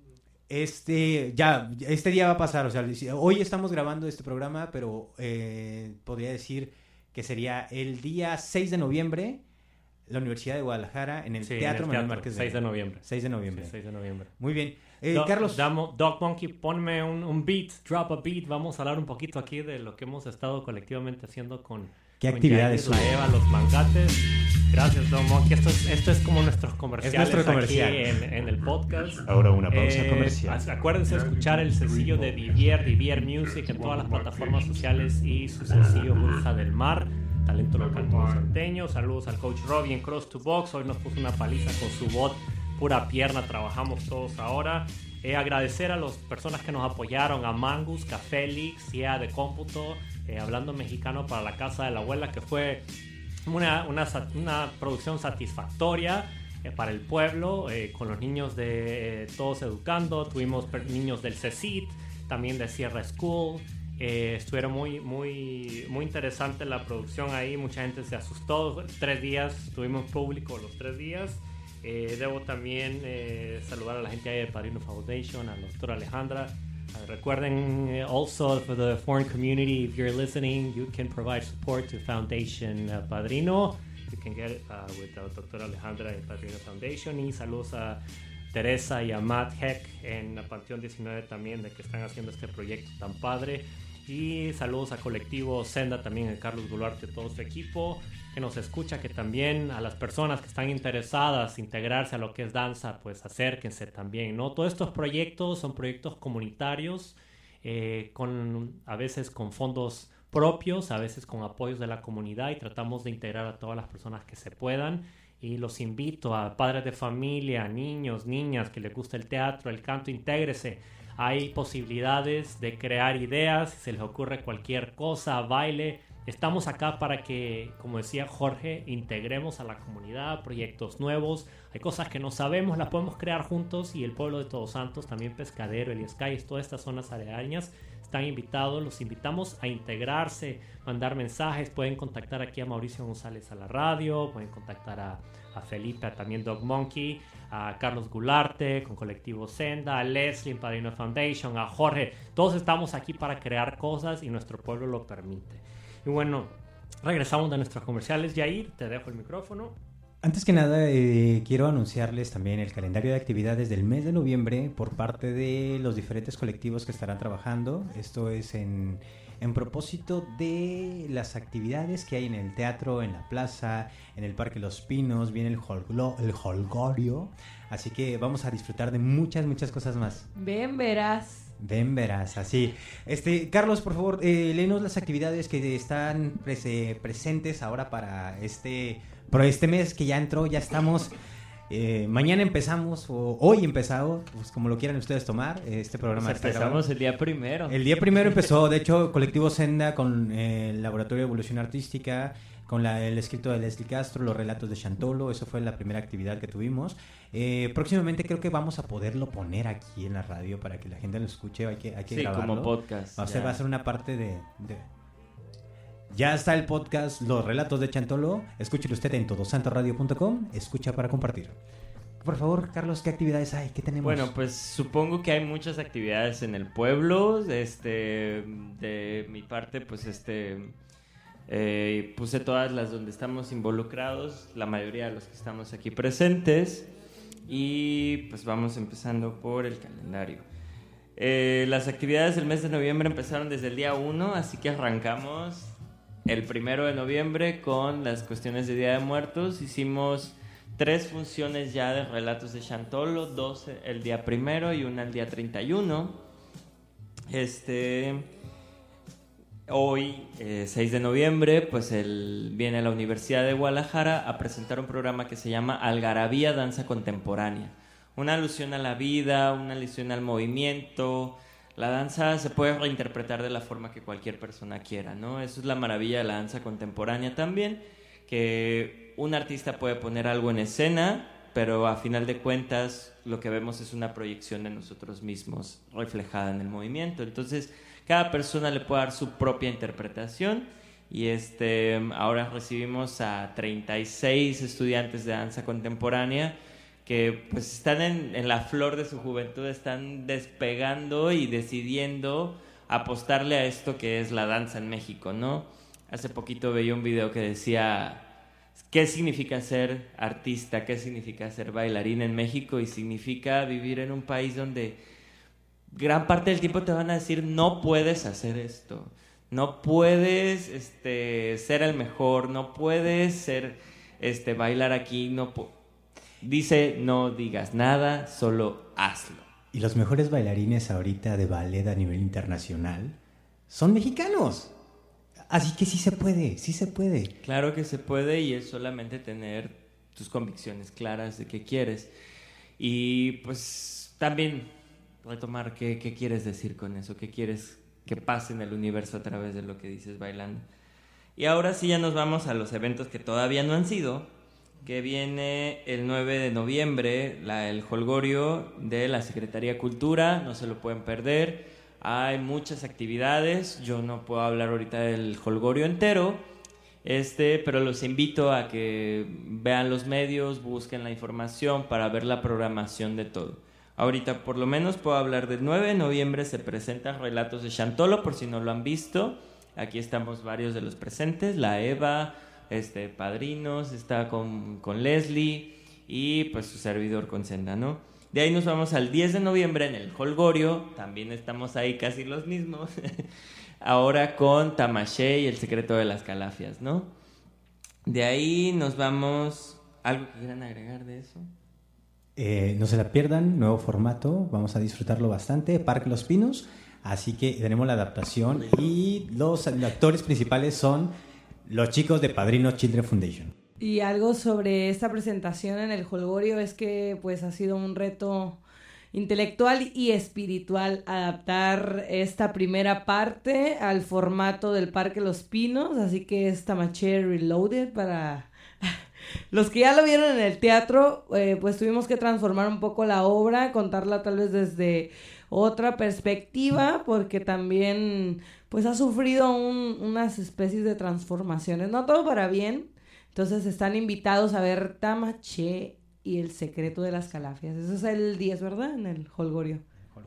Este, ya, este día va a pasar, o sea, hoy estamos grabando este programa, pero eh, podría decir que sería el día seis de noviembre, la Universidad de Guadalajara, en el sí, Teatro en el Manuel teatro, Márquez de seis de noviembre. seis de noviembre. Sí, seis de noviembre. Muy bien. Eh, Do, Carlos. Damo, Doc Monkey, ponme un, un beat, drop a beat. Vamos a hablar un poquito aquí de lo que hemos estado colectivamente haciendo con... ¿Qué con actividades? Yair, la Eva, los mangates. Gracias, Doc Monkey. Esto es, esto es como nuestros comerciales es nuestro comercial. aquí en, en el podcast. Ahora una pausa Eh, comercial. Acuérdense de escuchar el sencillo de Vivier, Vivier Music en todas las plataformas sociales y su sencillo Bruja del Mar. Talento local todo santeño. Saludos al coach Robbie en Cross to Box. Hoy nos puso una paliza con su bot, pura pierna. Trabajamos todos ahora. Eh, agradecer a las personas que nos apoyaron, a Mangus, Café Leaks, C I A de Cómputo, eh, Hablando Mexicano para la Casa de la Abuela, que fue una, una, una producción satisfactoria eh, para el pueblo, eh, con los niños de eh, Todos Educando. Tuvimos per- niños del C E C I T, también de Sierra School. Eh, estuvieron muy, muy, muy interesante la producción ahí. Mucha gente se asustó. Tres días, tuvimos público los tres días. Eh, debo también eh, saludar a la gente ahí de Padrino Foundation, a la doctora Alejandra. Uh, recuerden, uh, also for the foreign community, if you're listening, you can provide support to Foundation uh, Padrino. You can get it uh, with the doctora Alejandra de Padrino Foundation. Y saludos a Teresa y a Matt Heck en la Panteón diecinueve también, de que están haciendo este proyecto tan padre. Y saludos a Colectivo Senda también, a Carlos Gularte, todo su equipo que nos escucha, que también a las personas que están interesadas en integrarse a lo que es danza, pues acérquense también, ¿no? Todos estos proyectos son proyectos comunitarios, eh, con, a veces con fondos propios, a veces con apoyos de la comunidad, y tratamos de integrar a todas las personas que se puedan. Y los invito a padres de familia, niños, niñas que les gusta el teatro, el canto, intégrese. Hay posibilidades de crear ideas, si se les ocurre cualquier cosa, baile. Estamos acá para que, como decía Jorge, integremos a la comunidad, proyectos nuevos. Hay cosas que no sabemos, las podemos crear juntos, y el pueblo de Todos Santos, también Pescadero, Elías Calles, todas estas zonas aledañas están invitados. Los invitamos a integrarse, mandar mensajes. Pueden contactar aquí a Mauricio González a la radio, pueden contactar a, a Felipe, a también Dog Monkey, a Carlos Gularte con Colectivo Senda, a Leslie en Padrino Foundation, a Jorge. Todos estamos aquí para crear cosas y nuestro pueblo lo permite. Y bueno, regresamos de nuestros comerciales. Yair, te dejo el micrófono. Antes que nada, eh, quiero anunciarles también el calendario de actividades del mes de noviembre por parte de los diferentes colectivos que estarán trabajando. Esto es en, en propósito de las actividades que hay en el teatro, en la plaza, en el Parque Los Pinos, viene el, holglo, el holgorio. Así que vamos a disfrutar de muchas, muchas cosas más. Ven, verás. Ven, verás, así. Este, Carlos, por favor, eh, léenos las actividades que están pres- presentes ahora para este, para este mes que ya entró, ya estamos. Eh, mañana empezamos, o hoy empezado, pues como lo quieran ustedes tomar. Este programa Pues está empezamos grabado. el día primero. El día primero empezó, de hecho, Colectivo Senda con eh, el Laboratorio de Evolución Artística, con la, el escrito de Leslie Castro, los relatos de Chantolo. Eso fue la primera actividad que tuvimos. Eh, próximamente creo que vamos a poderlo poner aquí en la radio para que la gente lo escuche. Hay que, hay que sí, grabarlo. como podcast. Va a, ser, ya. va a ser una parte de, de... Ya está el podcast Los Relatos de Chantolo. Escúchelo usted en todo santo radio punto com. Escucha para compartir. Por favor, Carlos, ¿qué actividades hay? ¿Qué tenemos? Bueno, pues supongo que hay muchas actividades en el pueblo. Este, de mi parte, pues este... Eh, puse todas las donde estamos involucrados, la mayoría de los que estamos aquí presentes, y pues vamos empezando por el calendario. Eh, las actividades del mes de noviembre empezaron desde el día uno, así que arrancamos el primero de noviembre con las cuestiones de Día de Muertos. Hicimos tres funciones ya de relatos de Chantolo, dos el día primero y una el día treinta y uno. Este... Hoy, eh, seis de noviembre, pues él viene a la Universidad de Guadalajara a presentar un programa que se llama Algarabía Danza Contemporánea. Una alusión a la vida, una alusión al movimiento. La danza se puede reinterpretar de la forma que cualquier persona quiera, ¿no? Eso es la maravilla de la danza contemporánea también, que un artista puede poner algo en escena, pero a final de cuentas lo que vemos es una proyección de nosotros mismos reflejada en el movimiento. Entonces, cada persona le puede dar su propia interpretación, y este, ahora recibimos a treinta y seis estudiantes de danza contemporánea que pues están en, en la flor de su juventud, están despegando y decidiendo apostarle a esto que es la danza en México, ¿no? Hace poquito veía un video que decía qué significa ser artista, qué significa ser bailarín en México, y significa vivir en un país donde gran parte del tiempo te van a decir no puedes hacer esto, no puedes este, ser el mejor, no puedes ser este, bailar aquí, no pu- dice no digas nada, solo hazlo. Y los mejores bailarines ahorita de ballet a nivel internacional son mexicanos. Así que sí se puede, sí se puede. Claro que se puede, y es solamente tener tus convicciones claras de qué quieres. Y pues también retomar qué, qué quieres decir con eso, qué quieres que pase en el universo a través de lo que dices bailando. Y ahora sí ya nos vamos a los eventos que todavía no han sido, que viene el nueve de noviembre, la, el holgorio de la Secretaría de Cultura, no se lo pueden perder. Hay muchas actividades, yo no puedo hablar ahorita del jolgorio entero, este, pero los invito a que vean los medios, busquen la información para ver la programación de todo. Ahorita por lo menos puedo hablar del nueve de noviembre, se presentan Relatos de Chantolo, por si no lo han visto. Aquí estamos varios de los presentes, la Eva, este, padrinos, está con, con Leslie y pues su servidor con Senda, ¿no? De ahí nos vamos al diez de noviembre en el Holgorio, también estamos ahí casi los mismos, ahora con Tamaché y el secreto de las calafias, ¿no? De ahí nos vamos, ¿algo que quieran agregar de eso? Eh, no se la pierdan, nuevo formato, vamos a disfrutarlo bastante, Parque Los Pinos, así que tenemos la adaptación y los actores principales son los chicos de Padrino Children Foundation. Y algo sobre esta presentación en el Holgorio es que pues ha sido un reto intelectual y espiritual adaptar esta primera parte al formato del Parque Los Pinos, así que es Tamaché Reloaded para los que ya lo vieron en el teatro, eh, pues tuvimos que transformar un poco la obra, contarla tal vez desde otra perspectiva, porque también pues ha sufrido un, unas especies de transformaciones, no todo para bien. Entonces están invitados a ver Tamaché y el secreto de las calafias. Eso es el diez, ¿verdad? En el Holgorio.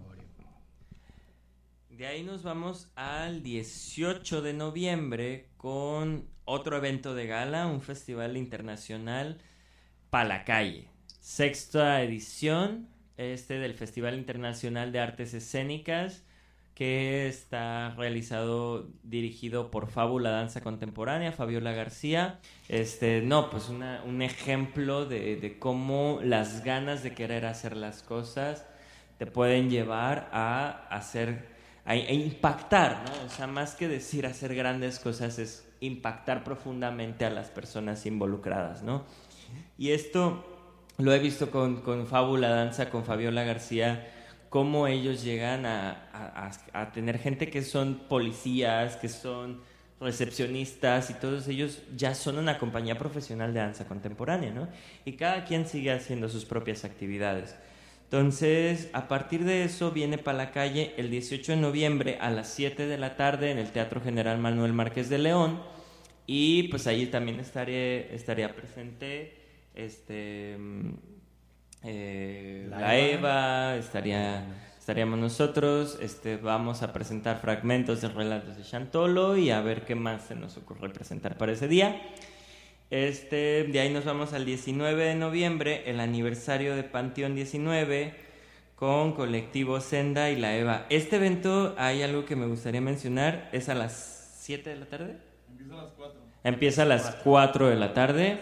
De ahí nos vamos al dieciocho de noviembre con otro evento de gala, un festival internacional Pa' la Calle. Sexta edición este del Festival Internacional de Artes Escénicas, que está realizado, dirigido por Fábula Danza Contemporánea, Fabiola García. Este, no, pues una, un ejemplo de, de cómo las ganas de querer hacer las cosas te pueden llevar a hacer, a, a impactar, ¿no? O sea, más que decir hacer grandes cosas es impactar profundamente a las personas involucradas, ¿no? Y esto lo he visto con, con Fábula Danza, con Fabiola García, cómo ellos llegan a, a, a tener gente que son policías, que son recepcionistas, y todos ellos ya son una compañía profesional de danza contemporánea, ¿no? Y cada quien sigue haciendo sus propias actividades. Entonces, a partir de eso viene Pa' la Calle el dieciocho de noviembre a las siete de la tarde en el Teatro General Manuel Márquez de León, y pues ahí también estaré, estaría presente este... Eh, la, la Eva, estaría, estaríamos nosotros, este, vamos a presentar fragmentos de Relatos de Chantolo y a ver qué más se nos ocurre presentar para ese día. Este, de ahí nos vamos al diecinueve de noviembre, el aniversario de Panteón diecinueve, con Colectivo Senda y la Eva. Este evento, hay algo que me gustaría mencionar, es a las siete de la tarde. Empieza a las cuatro. Empieza a las cuatro de la tarde.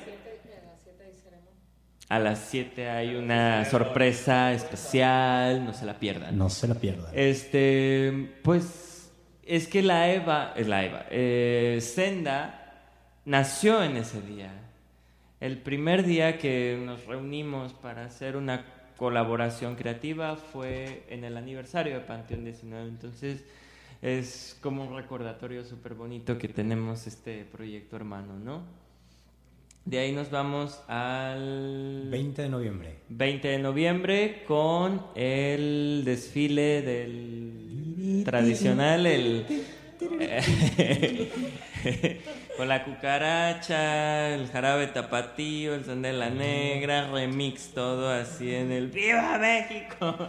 A las siete hay una sorpresa especial, no se la pierdan. No se la pierdan. Este, pues, es que la Eva, es la Eva, eh, Senda nació en ese día. El primer día que nos reunimos para hacer una colaboración creativa fue en el aniversario de Panteón diecinueve. Entonces, es como un recordatorio súper bonito que tenemos este proyecto hermano, ¿no? De ahí nos vamos al... veinte de noviembre. veinte de noviembre con el desfile del tradicional, el... con la cucaracha, el jarabe tapatío, el son de la negra, remix, todo así en el ¡Viva México!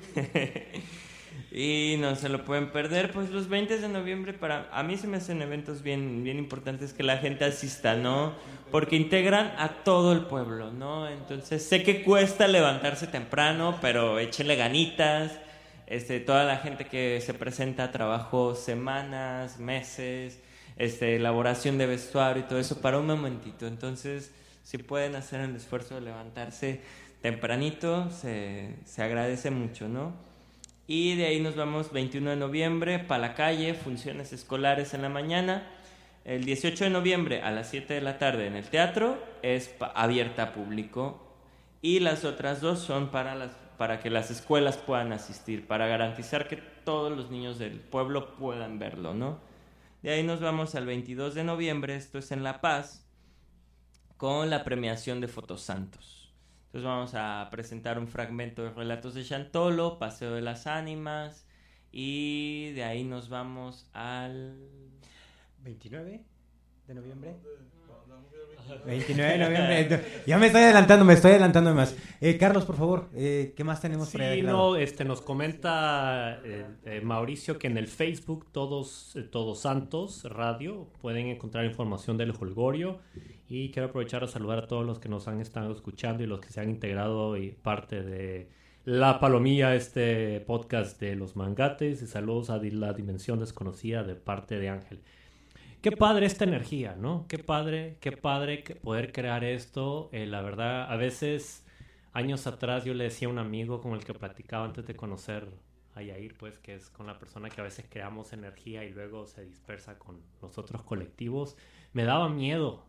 Y no se lo pueden perder. Pues los veinte de noviembre para a mí se me hacen eventos bien, bien importantes que la gente asista, ¿no? Porque integran a todo el pueblo, ¿no? Entonces sé que cuesta levantarse temprano, pero échenle ganitas. Este, toda la gente que se presenta trabajó semanas, meses, este, elaboración de vestuario y todo eso para un momentito. Entonces, si pueden hacer el esfuerzo de levantarse tempranito, se, se agradece mucho, ¿no? Y de ahí nos vamos veintiuno de noviembre, Pa' la Calle, funciones escolares en la mañana. El dieciocho de noviembre a las siete de la tarde en el teatro es abierta a público. Y las otras dos son para, las, para que las escuelas puedan asistir, para garantizar que todos los niños del pueblo puedan verlo, ¿no? De ahí nos vamos al veintidós de noviembre, esto es en La Paz, con la premiación de Fotosantos. Entonces vamos a presentar un fragmento de Relatos de Chantolo, Paseo de las Ánimas Y de ahí nos vamos al... ¿veintinueve de noviembre? veintinueve de noviembre. Ya me estoy adelantando, me estoy adelantando más. Eh, Carlos, por favor, eh, ¿qué más tenemos por ahí? Sí, no, este, nos comenta eh, eh, Mauricio que en el Facebook Todos, eh, Todos Santos Radio pueden encontrar información del Holgorio. Y quiero aprovechar a saludar a todos los que nos han estado escuchando y los que se han integrado y parte de La Palomilla, este podcast de los Mangates. Y saludos a La Dimensión Desconocida de parte de Ángel. Qué padre esta energía, ¿no? Qué padre, qué padre que poder crear esto. Eh, la verdad, a veces, años atrás, yo le decía a un amigo con el que platicaba antes de conocer a Yair, pues, que es con la persona que a veces creamos energía y luego se dispersa con los otros colectivos. Me daba miedo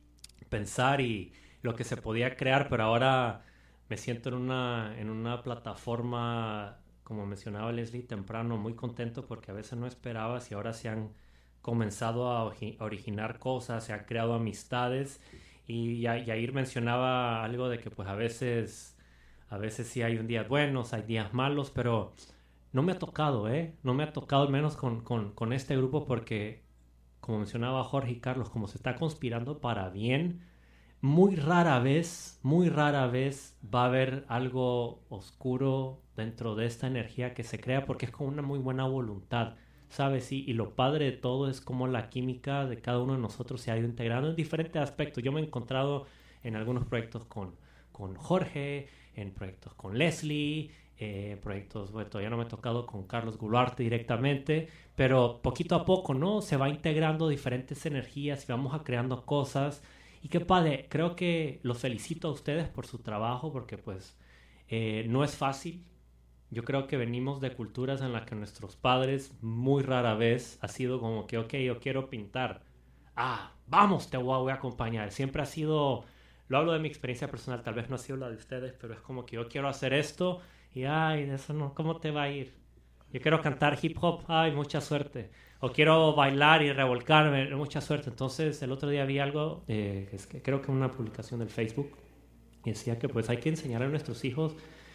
pensar y lo que se podía crear, pero ahora me siento en una, en una plataforma, como mencionaba Leslie temprano, muy contento porque a veces no esperabas y ahora se han comenzado a originar cosas, se han creado amistades y Yair mencionaba algo de que pues a veces a veces sí hay un días buenos, hay días malos, pero no me ha tocado, ¿eh? No me ha tocado al menos con, con, con este grupo porque, como mencionaba Jorge y Carlos, como se está conspirando para bien, muy rara vez, muy rara vez va a haber algo oscuro dentro de esta energía que se crea porque es con una muy buena voluntad. ¿Sabes? Y, y lo padre de todo es cómo la química de cada uno de nosotros se ha ido integrando en diferentes aspectos. Yo me he encontrado en algunos proyectos con, con Jorge, en proyectos con Leslie, eh, proyectos, bueno, todavía no me he tocado con Carlos Gularte directamente, pero poquito a poco, ¿no? Se va integrando diferentes energías y vamos a creando cosas. Y qué padre, creo que los felicito a ustedes por su trabajo porque pues eh, no es fácil. Yo creo que venimos de culturas en las que nuestros padres muy rara vez ha sido como que, ok, yo quiero pintar. Ah, vamos, te voy a acompañar. Siempre ha sido, lo hablo de mi experiencia personal, tal vez no ha sido la de ustedes, pero es como que yo quiero hacer esto y, ay, de eso no, ¿cómo te va a ir? Yo quiero cantar hip hop, ay, mucha suerte. O quiero bailar y revolcarme, mucha suerte. Entonces, el otro día vi algo, eh, es que creo que una publicación del Facebook, y decía que pues hay que enseñar a nuestros hijos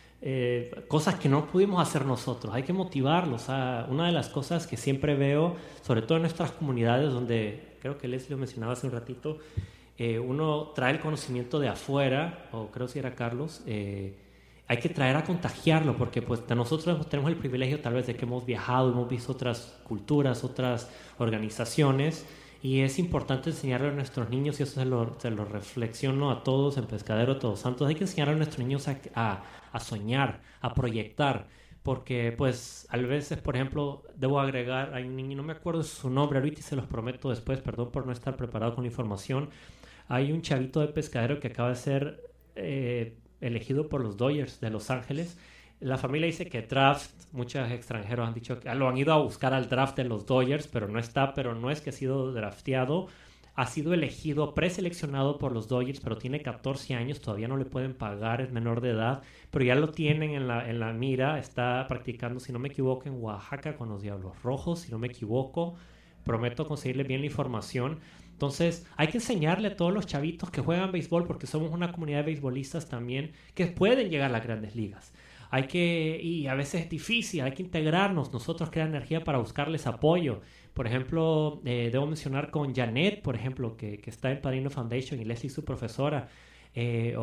Eh, cosas que no pudimos hacer nosotros, hay que motivarlos. A una de las cosas que siempre veo, sobre todo en nuestras comunidades donde, creo que Leslie lo mencionaba hace un ratito, eh, uno trae el conocimiento de afuera, o creo si era Carlos, eh, hay que traer a contagiarlo, porque pues nosotros tenemos el privilegio tal vez de que hemos viajado, hemos visto otras culturas, otras organizaciones, y es importante enseñarle a nuestros niños, y eso se lo, se lo reflexiono a todos en Pescadero Todos Santos, hay que enseñar a nuestros niños a, a, a soñar, a proyectar, porque pues a veces, por ejemplo, debo agregar, hay un niño, no me acuerdo su nombre ahorita y se los prometo después, perdón por no estar preparado con la información, hay un chavito de Pescadero que acaba de ser eh, elegido por los Dodgers de Los Ángeles. La familia dice que draft, muchos extranjeros han dicho que lo han ido a buscar al draft de los Dodgers, pero no está, pero no es que ha sido drafteado, ha sido elegido, preseleccionado por los Dodgers, pero tiene catorce años, todavía no le pueden pagar, es menor de edad, pero ya lo tienen en la, en la mira, está practicando, si no me equivoco, en Oaxaca con los Diablos Rojos, si no me equivoco, prometo conseguirle bien la información. Entonces hay que enseñarle a todos los chavitos que juegan béisbol, porque somos una comunidad de beisbolistas también, que pueden llegar a las grandes ligas. Hay que, y a veces es difícil, hay que integrarnos, nosotros crear energía para buscarles apoyo. Por ejemplo, eh, debo mencionar con Janet, por ejemplo, que, que está en Padrino Foundation y Leslie, su profesora, eh, o,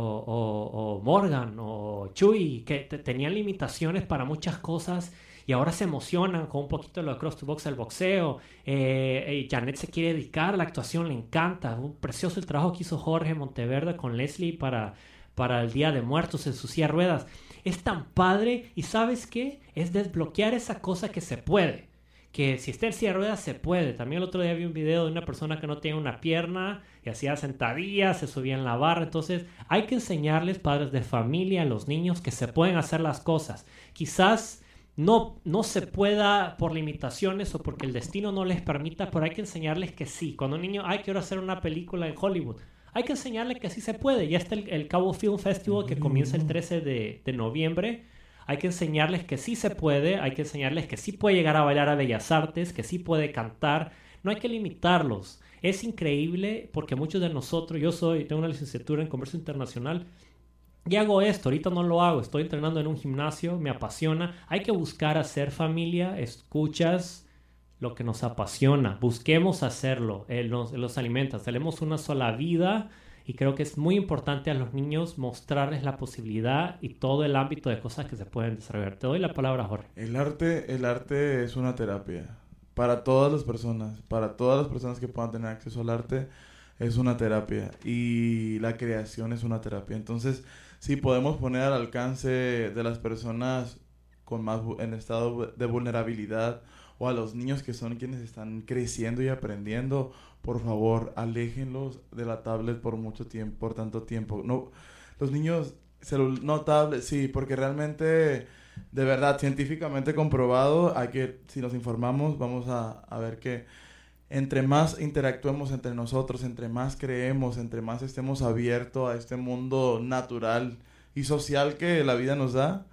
o, o Morgan, o Chuy, que te, tenían limitaciones para muchas cosas y ahora se emocionan con un poquito de lo de Cross to Box, el boxeo. Eh, eh, Janet se quiere dedicar a la actuación, le encanta. Un precioso el trabajo que hizo Jorge Monteverde con Leslie para, para el Día de Muertos en su silla de ruedas. Es tan padre, y ¿sabes qué? Es desbloquear esa cosa que se puede, que si está en silla de ruedas se puede. También el otro día vi un video de una persona que no tenía una pierna y hacía sentadillas, se subía en la barra. Entonces hay que enseñarles, padres de familia, a los niños, que se pueden hacer las cosas. Quizás no, no se pueda por limitaciones o porque el destino no les permita, pero hay que enseñarles que sí. Cuando un niño, ay, quiero hacer una película en Hollywood, hay que enseñarle que sí se puede. Ya está el, el Cabo Film Festival que comienza el trece de, de noviembre. Hay que enseñarles que sí se puede. Hay que enseñarles que sí puede llegar a bailar a Bellas Artes, que sí puede cantar. No hay que limitarlos. Es increíble porque muchos de nosotros, yo soy, tengo una licenciatura en Comercio Internacional, y hago esto, ahorita no lo hago, estoy entrenando en un gimnasio, me apasiona. Hay que buscar hacer familia, escuchas lo que nos apasiona, busquemos hacerlo, eh, los, los alimentos. Tenemos una sola vida y creo que es muy importante a los niños mostrarles la posibilidad y todo el ámbito de cosas que se pueden desarrollar. Te doy la palabra, Jorge. El arte, el arte es una terapia para todas las personas, para todas las personas que puedan tener acceso al arte. Es una terapia y la creación es una terapia. Entonces, si podemos poner al alcance de las personas con más bu- en estado de vulnerabilidad o a los niños que son quienes están creciendo y aprendiendo, por favor, aléjenlos de la tablet por mucho tiempo, por tanto tiempo. No, los niños, celu- no tablet, sí, porque realmente, de verdad, científicamente comprobado, hay que, si nos informamos, vamos a, a ver que entre más interactuemos entre nosotros, entre más creemos, entre más estemos abiertos a este mundo natural y social que la vida nos da,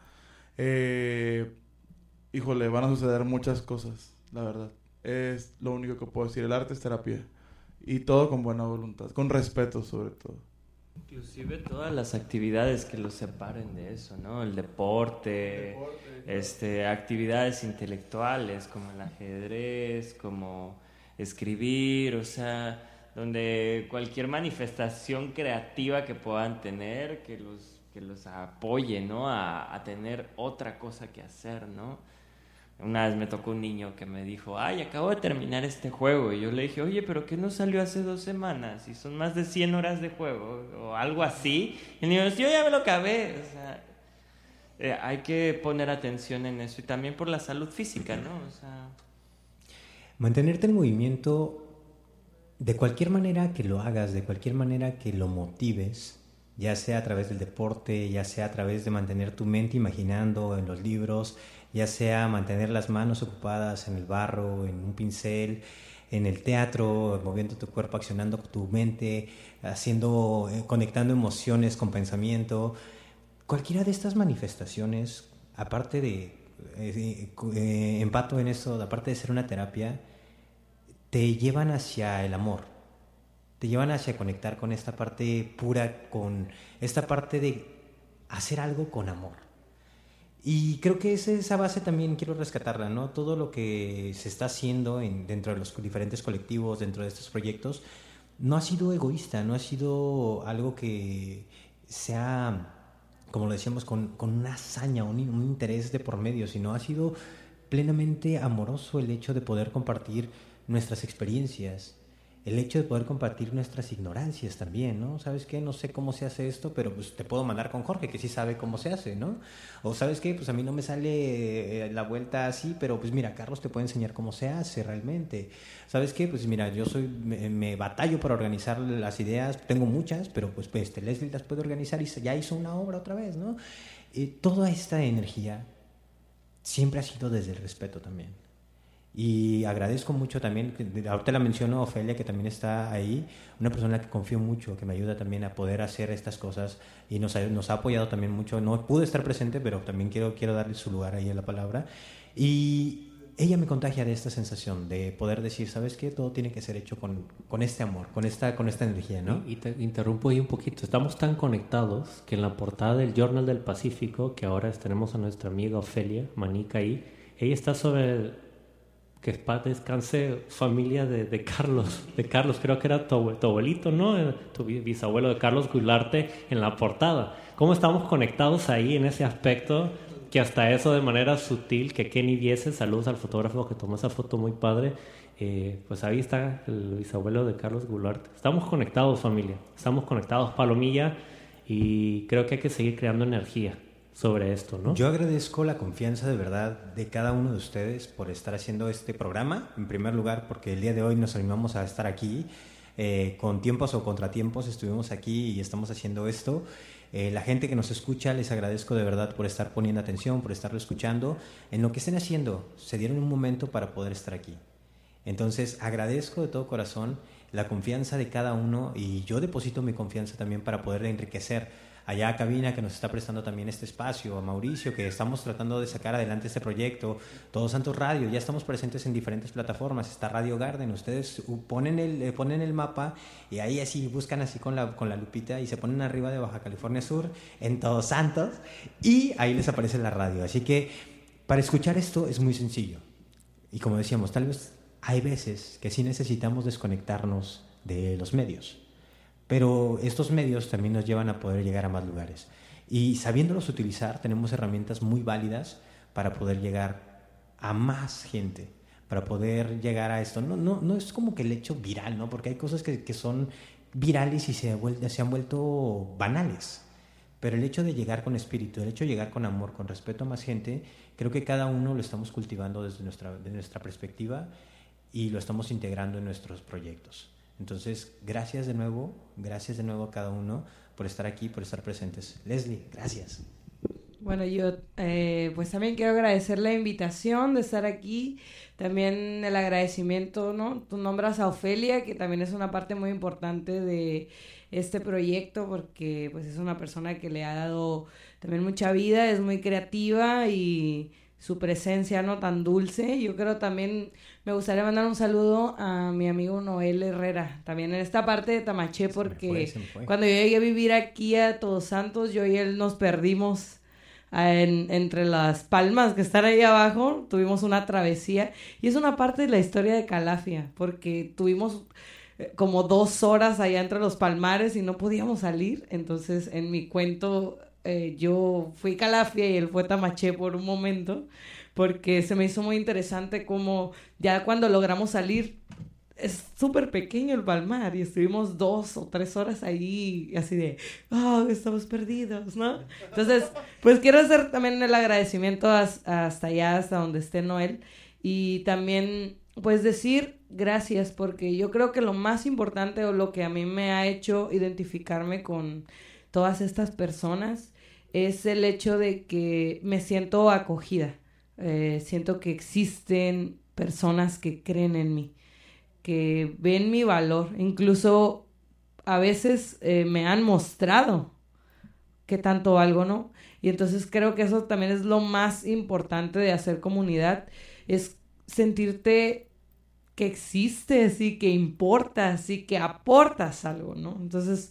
eh, híjole, van a suceder muchas cosas, la verdad. Es lo único que puedo decir. El arte es terapia. Y todo con buena voluntad, con respeto sobre todo. Inclusive todas las actividades que los separen de eso, ¿no? El deporte, el deporte este, actividades intelectuales como el ajedrez, como escribir, o sea, donde cualquier manifestación creativa que puedan tener, que los, que los apoye, ¿no? A, a tener otra cosa que hacer, ¿no? Una vez me tocó un niño que me dijo, ay, acabo de terminar este juego. Y yo le dije, oye, ¿pero qué no salió hace dos semanas? Y son más de cien horas de juego, o algo así. Y el niño dice, yo ya me lo acabé. O sea, eh, hay que poner atención en eso. Y también por la salud física, ¿no? O sea... Mantenerte en movimiento, de cualquier manera que lo hagas, de cualquier manera que lo motives, ya sea a través del deporte, ya sea a través de mantener tu mente imaginando en los libros, ya sea mantener las manos ocupadas en el barro, en un pincel, en el teatro, moviendo tu cuerpo, accionando tu mente, haciendo, eh, conectando emociones con pensamiento. Cualquiera de estas manifestaciones, aparte de, eh, eh, empato en esto, aparte de ser una terapia, te llevan hacia el amor, te llevan hacia conectar con esta parte pura, con esta parte de hacer algo con amor. Y creo que esa, esa base también quiero rescatarla, ¿no? Todo lo que se está haciendo en, dentro de los diferentes colectivos, dentro de estos proyectos, no ha sido egoísta, no ha sido algo que sea, como lo decíamos, con, con una hazaña, un, un interés de por medio, sino ha sido plenamente amoroso el hecho de poder compartir nuestras experiencias, el hecho de poder compartir nuestras ignorancias también, ¿no? ¿Sabes qué? No sé cómo se hace esto, pero pues te puedo mandar con Jorge, que sí sabe cómo se hace, ¿no? O ¿sabes qué? Pues a mí no me sale la vuelta así, pero pues mira, Carlos te puede enseñar cómo se hace realmente. ¿Sabes qué? Pues mira, yo soy, me, me batallo para organizar las ideas, tengo muchas, pero pues, pues este, Leslie las puede organizar y ya hizo una obra otra vez, ¿no? Eh, toda esta energía siempre ha sido desde el respeto también. Y agradezco mucho también, ahorita la menciono Ofelia, que también está ahí, una persona que confío mucho, que me ayuda también a poder hacer estas cosas y nos ha, nos ha apoyado también mucho. No pude estar presente, pero también quiero, quiero darle su lugar ahí a la palabra. Y ella me contagia de esta sensación de poder decir, ¿sabes qué? Todo tiene que ser hecho con, con este amor, con esta, con esta energía, ¿no? Y, y te interrumpo ahí un poquito. Estamos tan conectados que en la portada del Journal del Pacífico, que ahora tenemos a nuestra amiga Ofelia Manica ahí, ella está sobre... el, que paz descanse, familia de, de Carlos, de Carlos, creo que era tu, tu abuelito, ¿no? Tu bisabuelo de Carlos Gularte en la portada. ¿Cómo estamos conectados ahí en ese aspecto? Que hasta eso de manera sutil, que Kenny viese, saludos al fotógrafo que tomó esa foto muy padre, eh, pues ahí está el bisabuelo de Carlos Gularte. Estamos conectados, familia, estamos conectados, Palomilla, y creo que hay que seguir creando energía sobre esto, ¿no? Yo agradezco la confianza de verdad de cada uno de ustedes por estar haciendo este programa, en primer lugar porque el día de hoy nos animamos a estar aquí, eh, con tiempos o contratiempos estuvimos aquí y estamos haciendo esto. Eh, la gente que nos escucha, les agradezco de verdad por estar poniendo atención, por estarlo escuchando. En lo que estén haciendo, se dieron un momento para poder estar aquí. Entonces agradezco de todo corazón la confianza de cada uno y yo deposito mi confianza también para poder enriquecer allá a Cabina, que nos está prestando también este espacio, a Mauricio, que estamos tratando de sacar adelante este proyecto, Todos Santos Radio, ya estamos presentes en diferentes plataformas, está Radio Garden, ustedes ponen el, eh, ponen el mapa y ahí así buscan así con la, con la lupita y se ponen arriba de Baja California Sur, en Todos Santos, y ahí les aparece la radio. Así que para escuchar esto es muy sencillo. Y como decíamos, tal vez hay veces que sí necesitamos desconectarnos de los medios, pero estos medios también nos llevan a poder llegar a más lugares. Y sabiéndolos utilizar, tenemos herramientas muy válidas para poder llegar a más gente, para poder llegar a esto. No, no, no es como que el hecho viral, ¿no? Porque hay cosas que, que son virales y se, vuel- se han vuelto banales. Pero el hecho de llegar con espíritu, el hecho de llegar con amor, con respeto a más gente, creo que cada uno lo estamos cultivando desde nuestra, desde nuestra perspectiva y lo estamos integrando en nuestros proyectos. Entonces, gracias de nuevo, gracias de nuevo a cada uno por estar aquí, por estar presentes. Leslie, gracias. Bueno, yo eh, pues también quiero agradecer la invitación de estar aquí, también el agradecimiento, ¿no? Tú nombras a Ofelia, que también es una parte muy importante de este proyecto, porque pues es una persona que le ha dado también mucha vida, es muy creativa y su presencia no tan dulce. Yo creo también me gustaría mandar un saludo a mi amigo Noel Herrera, también en esta parte de Tamaché, porque se me fue. cuando yo llegué a vivir aquí a Todos Santos, yo y él nos perdimos en, entre las palmas que están ahí abajo, tuvimos una travesía, y es una parte de la historia de Calafia, porque tuvimos como dos horas allá entre los palmares y no podíamos salir. Entonces en mi cuento eh, yo fui Calafia y él fue Tamaché por un momento, porque se me hizo muy interesante como ya cuando logramos salir es súper pequeño el palmar y estuvimos dos o tres horas ahí así de, oh, estamos perdidos, ¿no? Entonces, pues quiero hacer también el agradecimiento as, hasta allá, hasta donde esté Noel, y también pues decir gracias, porque yo creo que lo más importante o lo que a mí me ha hecho identificarme con todas estas personas es el hecho de que me siento acogida, eh, siento que existen personas que creen en mí, que ven mi valor, incluso a veces eh, me han mostrado que tanto valgo, ¿no? Y entonces creo que eso también es lo más importante de hacer comunidad, es sentirte que existes y que importas y que aportas algo, ¿no? Entonces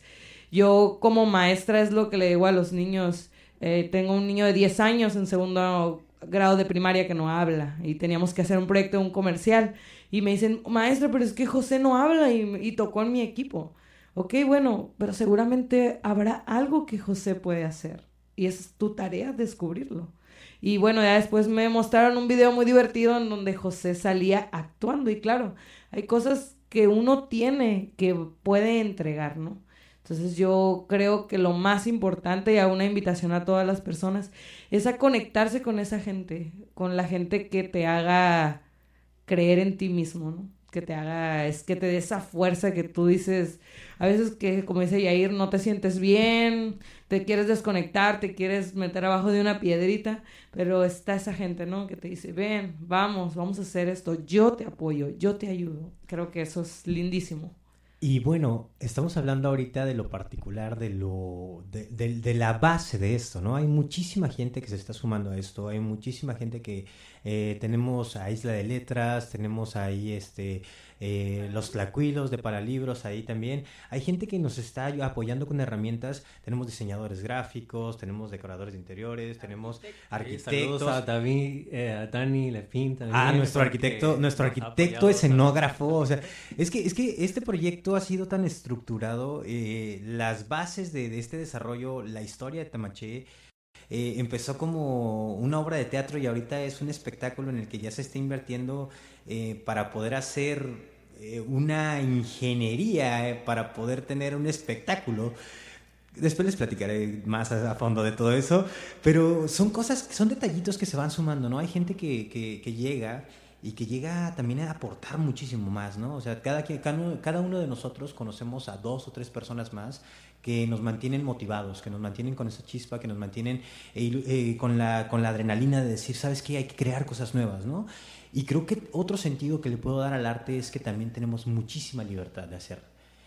yo como maestra es lo que le digo a los niños. Eh, tengo un niño de diez años en segundo grado de primaria que no habla y teníamos que hacer un proyecto, un comercial, y me dicen, maestra, pero es que José no habla y, y tocó en mi equipo. Ok, bueno, pero seguramente habrá algo que José puede hacer y es tu tarea descubrirlo. Y bueno, ya después me mostraron un video muy divertido en donde José salía actuando, y claro, hay cosas que uno tiene que puede entregar, ¿no? Entonces yo creo que lo más importante, y hago una invitación a todas las personas, es a conectarse con esa gente, con la gente que te haga creer en ti mismo, ¿no? Que te haga, es que te dé esa fuerza que tú dices, a veces que, como dice Yair, no te sientes bien, te quieres desconectar, te quieres meter abajo de una piedrita, pero está esa gente, ¿no? Que te dice, ven, vamos, vamos a hacer esto, yo te apoyo, yo te ayudo. Creo que eso es lindísimo. Y bueno, estamos hablando ahorita de lo particular, de lo de, de, de la base de esto, ¿no? Hay muchísima gente que se está sumando a esto, hay muchísima gente que eh, tenemos a Isla de Letras, tenemos ahí este eh, los Tlacuilos de Paralibros ahí también. Hay gente que nos está apoyando con herramientas, tenemos diseñadores gráficos, tenemos decoradores de interiores, tenemos arquitectos. Saludos a David, eh, a Dani Lepin también. Ah, nuestro arquitecto, nuestro arquitecto escenógrafo, o sea, es que, es que este proyecto ha sido tan estructurado, eh, las bases de, de este desarrollo, la historia de Tamaché, eh, empezó como una obra de teatro y ahorita es un espectáculo en el que ya se está invirtiendo eh, para poder hacer eh, una ingeniería, eh, para poder tener un espectáculo. Después les platicaré más a, a fondo de todo eso, pero son cosas, son detallitos que se van sumando, ¿no? Hay gente que, que, que llega y que llega también a aportar muchísimo más, ¿no? O sea, cada, cada, cada uno de nosotros conocemos a dos o tres personas más que nos mantienen motivados, que nos mantienen con esa chispa, que nos mantienen eh, eh, con, la, con la adrenalina de decir, ¿sabes qué? Hay que crear cosas nuevas, ¿no? Y creo que otro sentido que le puedo dar al arte es que también tenemos muchísima libertad de hacer.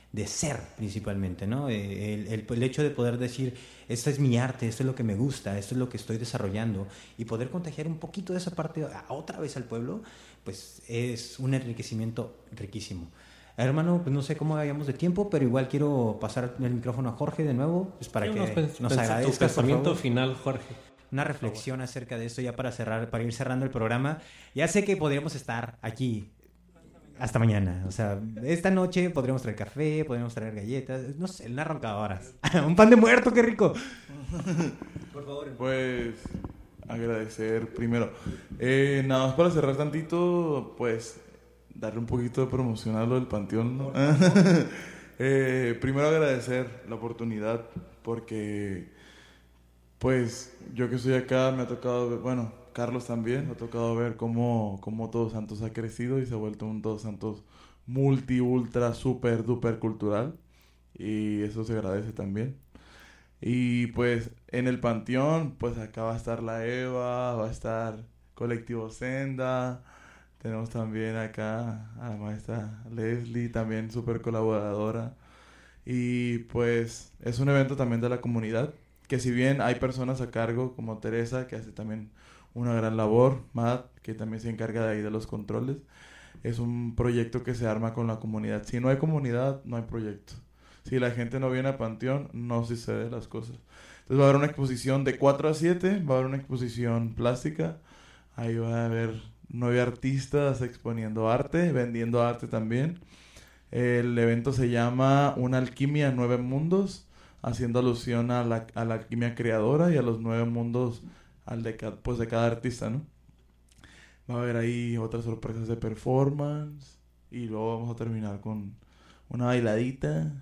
de ser principalmente, ¿no? Eh, el, el, el hecho de poder decir, esto es mi arte, esto es lo que me gusta, esto es lo que estoy desarrollando, y poder contagiar un poquito de esa parte a, otra vez al pueblo, pues es un enriquecimiento riquísimo. Hermano, pues no sé cómo vayamos de tiempo, pero igual quiero pasar el micrófono a Jorge de nuevo, pues para Sí, que pens- nos pens- agradezcas, tu por pensamiento favor. final, Jorge. Una reflexión acerca de esto ya para cerrar, para ir cerrando el programa. Ya sé que podríamos estar aquí hasta mañana. O sea, esta noche podríamos traer café, podríamos traer galletas, no sé, una roncadoras. Un pan de muerto, qué rico. Por favor. Pues agradecer primero. Eh, nada más para cerrar tantito, pues darle un poquito de promoción a lo del Panteón, ¿no? eh, primero agradecer la oportunidad porque, pues, yo que estoy acá me ha tocado ver, bueno, Carlos también, me ha tocado ver cómo, cómo Todos Santos ha crecido y se ha vuelto un Todos Santos multi, ultra, super, duper cultural. Y eso se agradece también. Y pues en el Panteón, pues acá va a estar la Eva, va a estar Colectivo Senda. Tenemos también acá a la maestra Leslie, también súper colaboradora. Y pues es un evento también de la comunidad, que si bien hay personas a cargo como Teresa, que hace también una gran labor, Matt, que también se encarga de ahí de los controles, es un proyecto que se arma con la comunidad. Si no hay comunidad, no hay proyecto. Si la gente no viene a Panteón, no suceden las cosas. Entonces va a haber una exposición de cuatro a siete, va a haber una exposición plástica, ahí va a haber nueve artistas exponiendo arte, vendiendo arte también. El evento se llama Una alquimia, nueve mundos, haciendo alusión a la, a la alquimia creadora y a los nueve mundos al de, ca- pues de cada artista, ¿no? Va a haber ahí otras sorpresas de performance y luego vamos a terminar con una bailadita.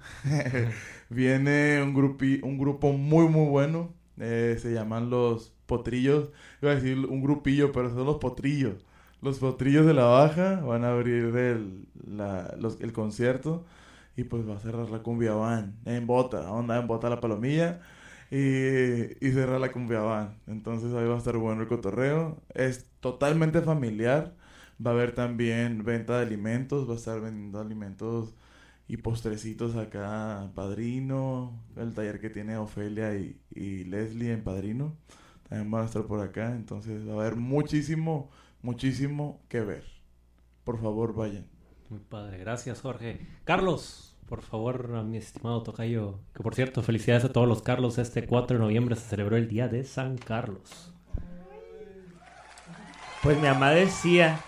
Viene un, grupi, un grupo muy muy bueno, eh, se llaman los Potrillos. Iba a decir un grupillo, pero son los Potrillos. Los Potrillos de la Baja van a abrir el, la, los, el concierto y pues va a cerrar la cumbia van en Bota, onda en Bota la Palomilla y, y cerrar la cumbia van. Entonces ahí va a estar bueno el cotorreo. Es totalmente familiar. Va a haber también venta de alimentos, va a estar vendiendo alimentos y postrecitos acá, Padrino, el taller que tiene Ofelia y, y Leslie en Padrino, también van a estar por acá, entonces va a haber muchísimo, muchísimo que ver. Por favor, vayan. Muy padre, gracias Jorge. Carlos, por favor, a mi estimado tocayo, que por cierto, felicidades a todos los Carlos, este cuatro de noviembre se celebró el Día de San Carlos. Pues mi mamá decía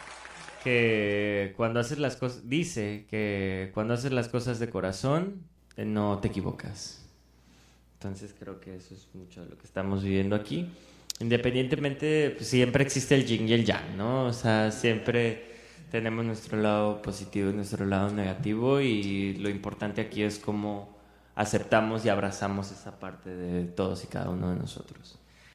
que cuando haces las cosas, dice que cuando haces las cosas de corazón, eh, no te equivocas. Entonces creo que eso es mucho de lo que estamos viviendo aquí. Independientemente, pues, siempre existe el yin y el yang, ¿no? O sea, siempre tenemos nuestro lado positivo y nuestro lado negativo y lo importante aquí es cómo aceptamos y abrazamos esa parte de todos y cada uno de nosotros.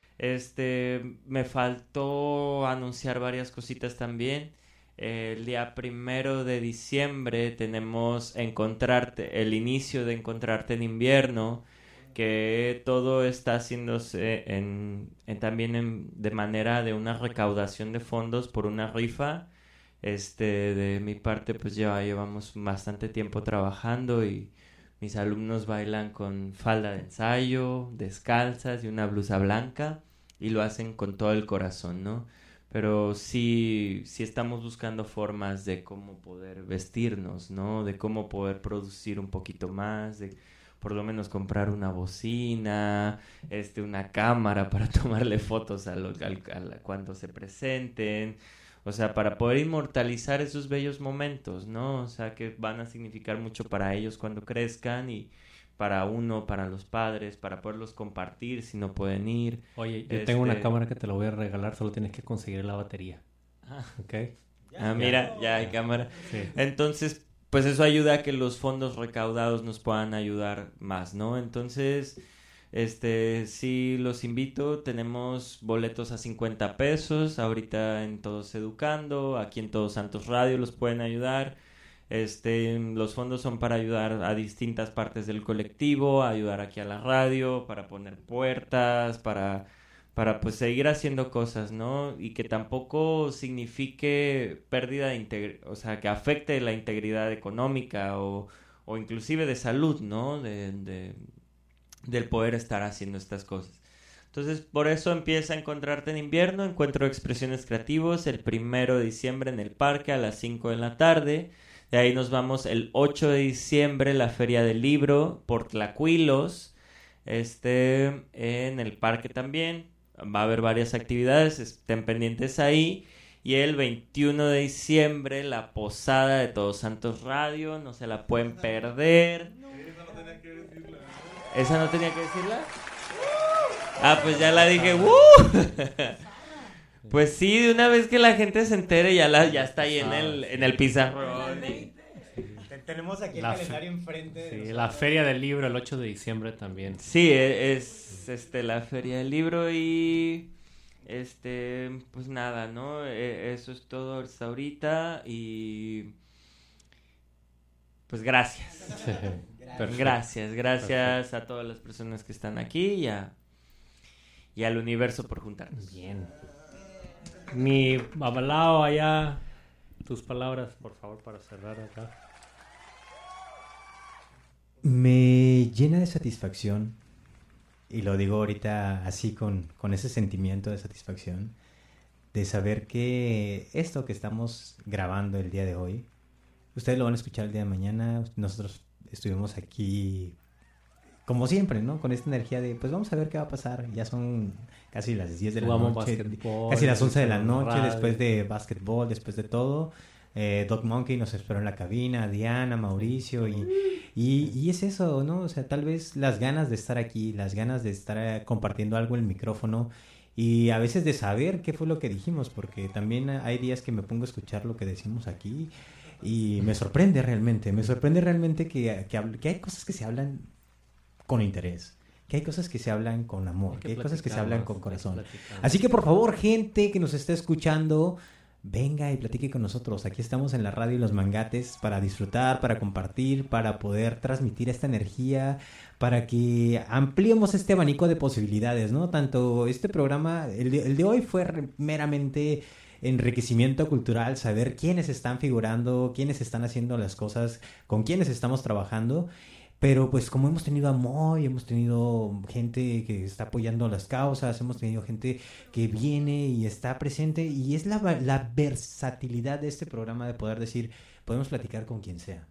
Este, me faltó anunciar varias cositas también. El día primero de diciembre tenemos Encontrarte, el inicio de Encontrarte en invierno, que todo está haciéndose en, en también en, de manera de una recaudación de fondos por una rifa. Este, de mi parte, pues ya llevamos bastante tiempo trabajando y mis alumnos bailan con falda de ensayo, descalzas y una blusa blanca y lo hacen con todo el corazón, ¿no? Pero sí, sí estamos buscando formas de cómo poder vestirnos, ¿no? De cómo poder producir un poquito más, de por lo menos comprar una bocina, este, una cámara para tomarle fotos a, lo, a, a la, cuando se presenten. O sea, para poder inmortalizar esos bellos momentos, ¿no? O sea, que van a significar mucho para ellos cuando crezcan y para uno, para los padres, para poderlos compartir si no pueden ir. Oye, yo Este- tengo una cámara que te la voy a regalar, solo tienes que conseguir la batería. Ah. ¿Ok? Ah, mira, ya hay cámara. Sí. Entonces, pues eso ayuda a que los fondos recaudados nos puedan ayudar más, ¿no? Entonces, este, sí los invito. Tenemos boletos a cincuenta pesos ahorita en Todos Educando, aquí en Todos Santos Radio los pueden ayudar. Este, los fondos son para ayudar a distintas partes del colectivo, ayudar aquí a la radio, para poner puertas, para, para pues seguir haciendo cosas, ¿no? Y que tampoco signifique pérdida de integridad, o sea, que afecte la integridad económica o, o inclusive de salud, ¿no? De, de, del poder estar haciendo estas cosas. Entonces, por eso empieza a encontrarte en invierno, Encuentro de Expresiones Creativos, el primero de diciembre en el parque a las cinco de la tarde. De ahí nos vamos el ocho de diciembre, la Feria del Libro, por Tlacuilos, este, en el parque también. Va a haber varias actividades, estén pendientes ahí. Y el veintiuno de diciembre, la posada de Todos Santos Radio, no se la pueden perder. Esa no tenía que decirla. ¿Esa no tenía que decirla? Ah, pues ya la dije. ¡Uh! Pues sí, de una vez que la gente se entere, ya, la, ya está ahí en el, en el pizarrón. Y... Tenemos aquí el La calendario enfrente. Sí, la Feria del Libro el ocho de diciembre también. Sí, es este la Feria del Libro y... Este, pues nada, ¿no? Eh, eso es todo hasta ahorita y... Pues gracias. Perfecto. Gracias, gracias a todas las personas que están aquí y, a, y al universo por juntarnos. Bien. Mi avalao allá, tus palabras, por favor, para cerrar acá. Me llena de satisfacción, y lo digo ahorita así con, con ese sentimiento de satisfacción, de saber que esto que estamos grabando el día de hoy, ustedes lo van a escuchar el día de mañana. Nosotros estuvimos aquí como siempre, ¿no? Con esta energía de, pues vamos a ver qué va a pasar. Ya son casi las diez de la Jugamos noche, basquetbol, casi las once de la noche, radio. después de básquetbol, después de todo. Eh, Doc Monkey nos esperó en la cabina, Diana, Mauricio, y, y, y es eso, ¿no? O sea, tal vez las ganas de estar aquí, las ganas de estar eh, compartiendo algo en el micrófono, y a veces de saber qué fue lo que dijimos, porque también hay días que me pongo a escuchar lo que decimos aquí y me sorprende realmente, me sorprende realmente que, que, hable, que hay cosas que se hablan con interés, que hay cosas que se hablan con amor, que hay cosas que se hablan con corazón. Así que por favor, gente que nos está escuchando, venga y platique con nosotros. Aquí estamos en la radio Los Mangates para disfrutar, para compartir, para poder transmitir esta energía, para que ampliemos este abanico de posibilidades, ¿no? Tanto este programa, el de, el de hoy fue re- meramente enriquecimiento cultural, saber quiénes están figurando, quiénes están haciendo las cosas, con quiénes estamos trabajando. Pero pues como hemos tenido amor y hemos tenido gente que está apoyando las causas, hemos tenido gente que viene y está presente, y es la, la versatilidad de este programa de poder decir, podemos platicar con quien sea.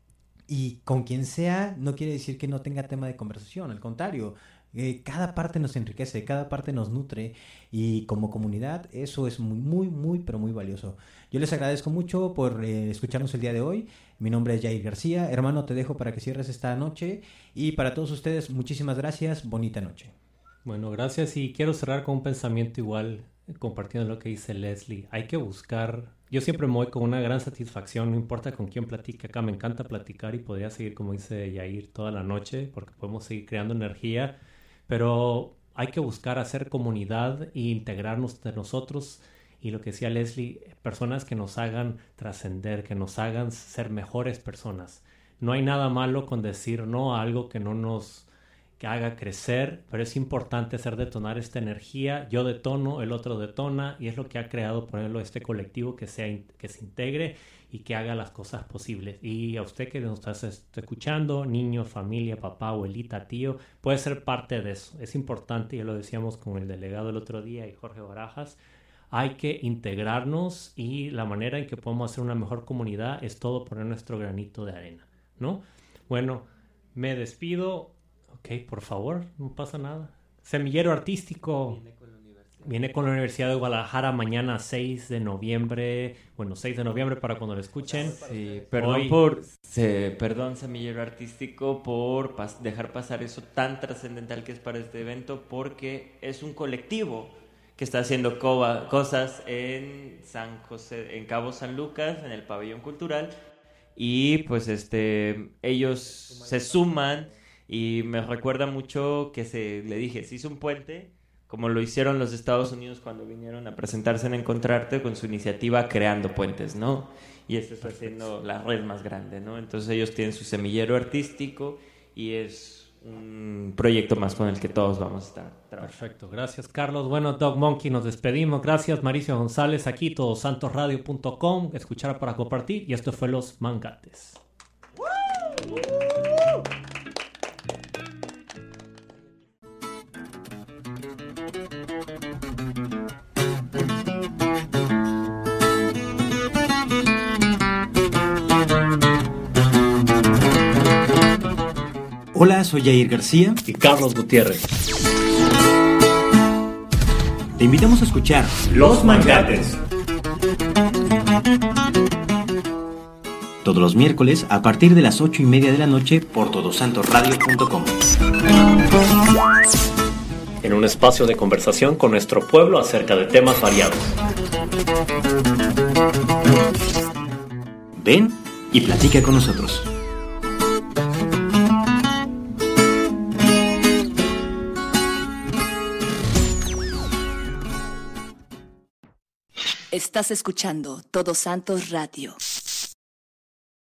Y con quien sea no quiere decir que no tenga tema de conversación, al contrario, eh, cada parte nos enriquece, cada parte nos nutre, y como comunidad eso es muy, muy, muy, pero muy valioso. Yo les agradezco mucho por eh, escucharnos el día de hoy. Mi nombre es Jair García. Hermano, te dejo para que cierres esta noche, y para todos ustedes, muchísimas gracias, bonita noche. Bueno, gracias, y quiero cerrar con un pensamiento igual, compartiendo lo que dice Leslie. Hay que buscar, yo siempre me voy con una gran satisfacción, no importa con quién platique, acá me encanta platicar y podría seguir, como dice Jair, toda la noche, porque podemos seguir creando energía, pero hay que buscar hacer comunidad e integrarnos de nosotros. Y lo que decía Leslie, personas que nos hagan trascender, que nos hagan ser mejores personas. No hay nada malo con decir no a algo que no nos que haga crecer, pero es importante hacer detonar esta energía. Yo detono, el otro detona, y es lo que ha creado, por ejemplo, este colectivo que, sea, que se integre y que haga las cosas posibles. Y a usted que nos está escuchando, niño, familia, papá, abuelita, tío, puede ser parte de eso. Es importante, ya lo decíamos con el delegado el otro día y Jorge Barajas, hay que integrarnos, y la manera en que podemos hacer una mejor comunidad es todo poner nuestro granito de arena, ¿no? Bueno, me despido. Ok, por favor, no pasa nada. Semillero Artístico viene con la Universidad, viene con la Universidad de Guadalajara mañana seis de noviembre. Bueno, seis de noviembre para cuando lo escuchen. Sí, perdón Hoy... por... Se, perdón, Semillero Artístico, por pas- dejar pasar eso tan trascendental que es para este evento, porque es un colectivo que está haciendo co- cosas en San José, en Cabo San Lucas, en el pabellón cultural, y pues este ellos se suman, y me recuerda mucho que se le dije, se hizo un puente, como lo hicieron los Estados Unidos cuando vinieron a presentarse en Encontrarte con su iniciativa Creando Puentes, ¿no? Y esto está haciendo la red más grande, ¿no? Entonces ellos tienen su semillero artístico y es un proyecto más con el que todos vamos a estar trabajando. Perfecto, gracias Carlos. Bueno, Doc Monkey, nos despedimos. Gracias Mauricio González, aquí todos santos radio punto com, escuchar para compartir, y esto fue Los Mangates. ¡Woo! Hola, soy Jair García y Carlos Gutiérrez. Te invitamos a escuchar Los Mangates. Todos los miércoles a partir de las ocho y media de la noche por todos santos radio punto com. En un espacio de conversación con nuestro pueblo acerca de temas variados. Ven y platica con nosotros. Estás escuchando Todos Santos Radio.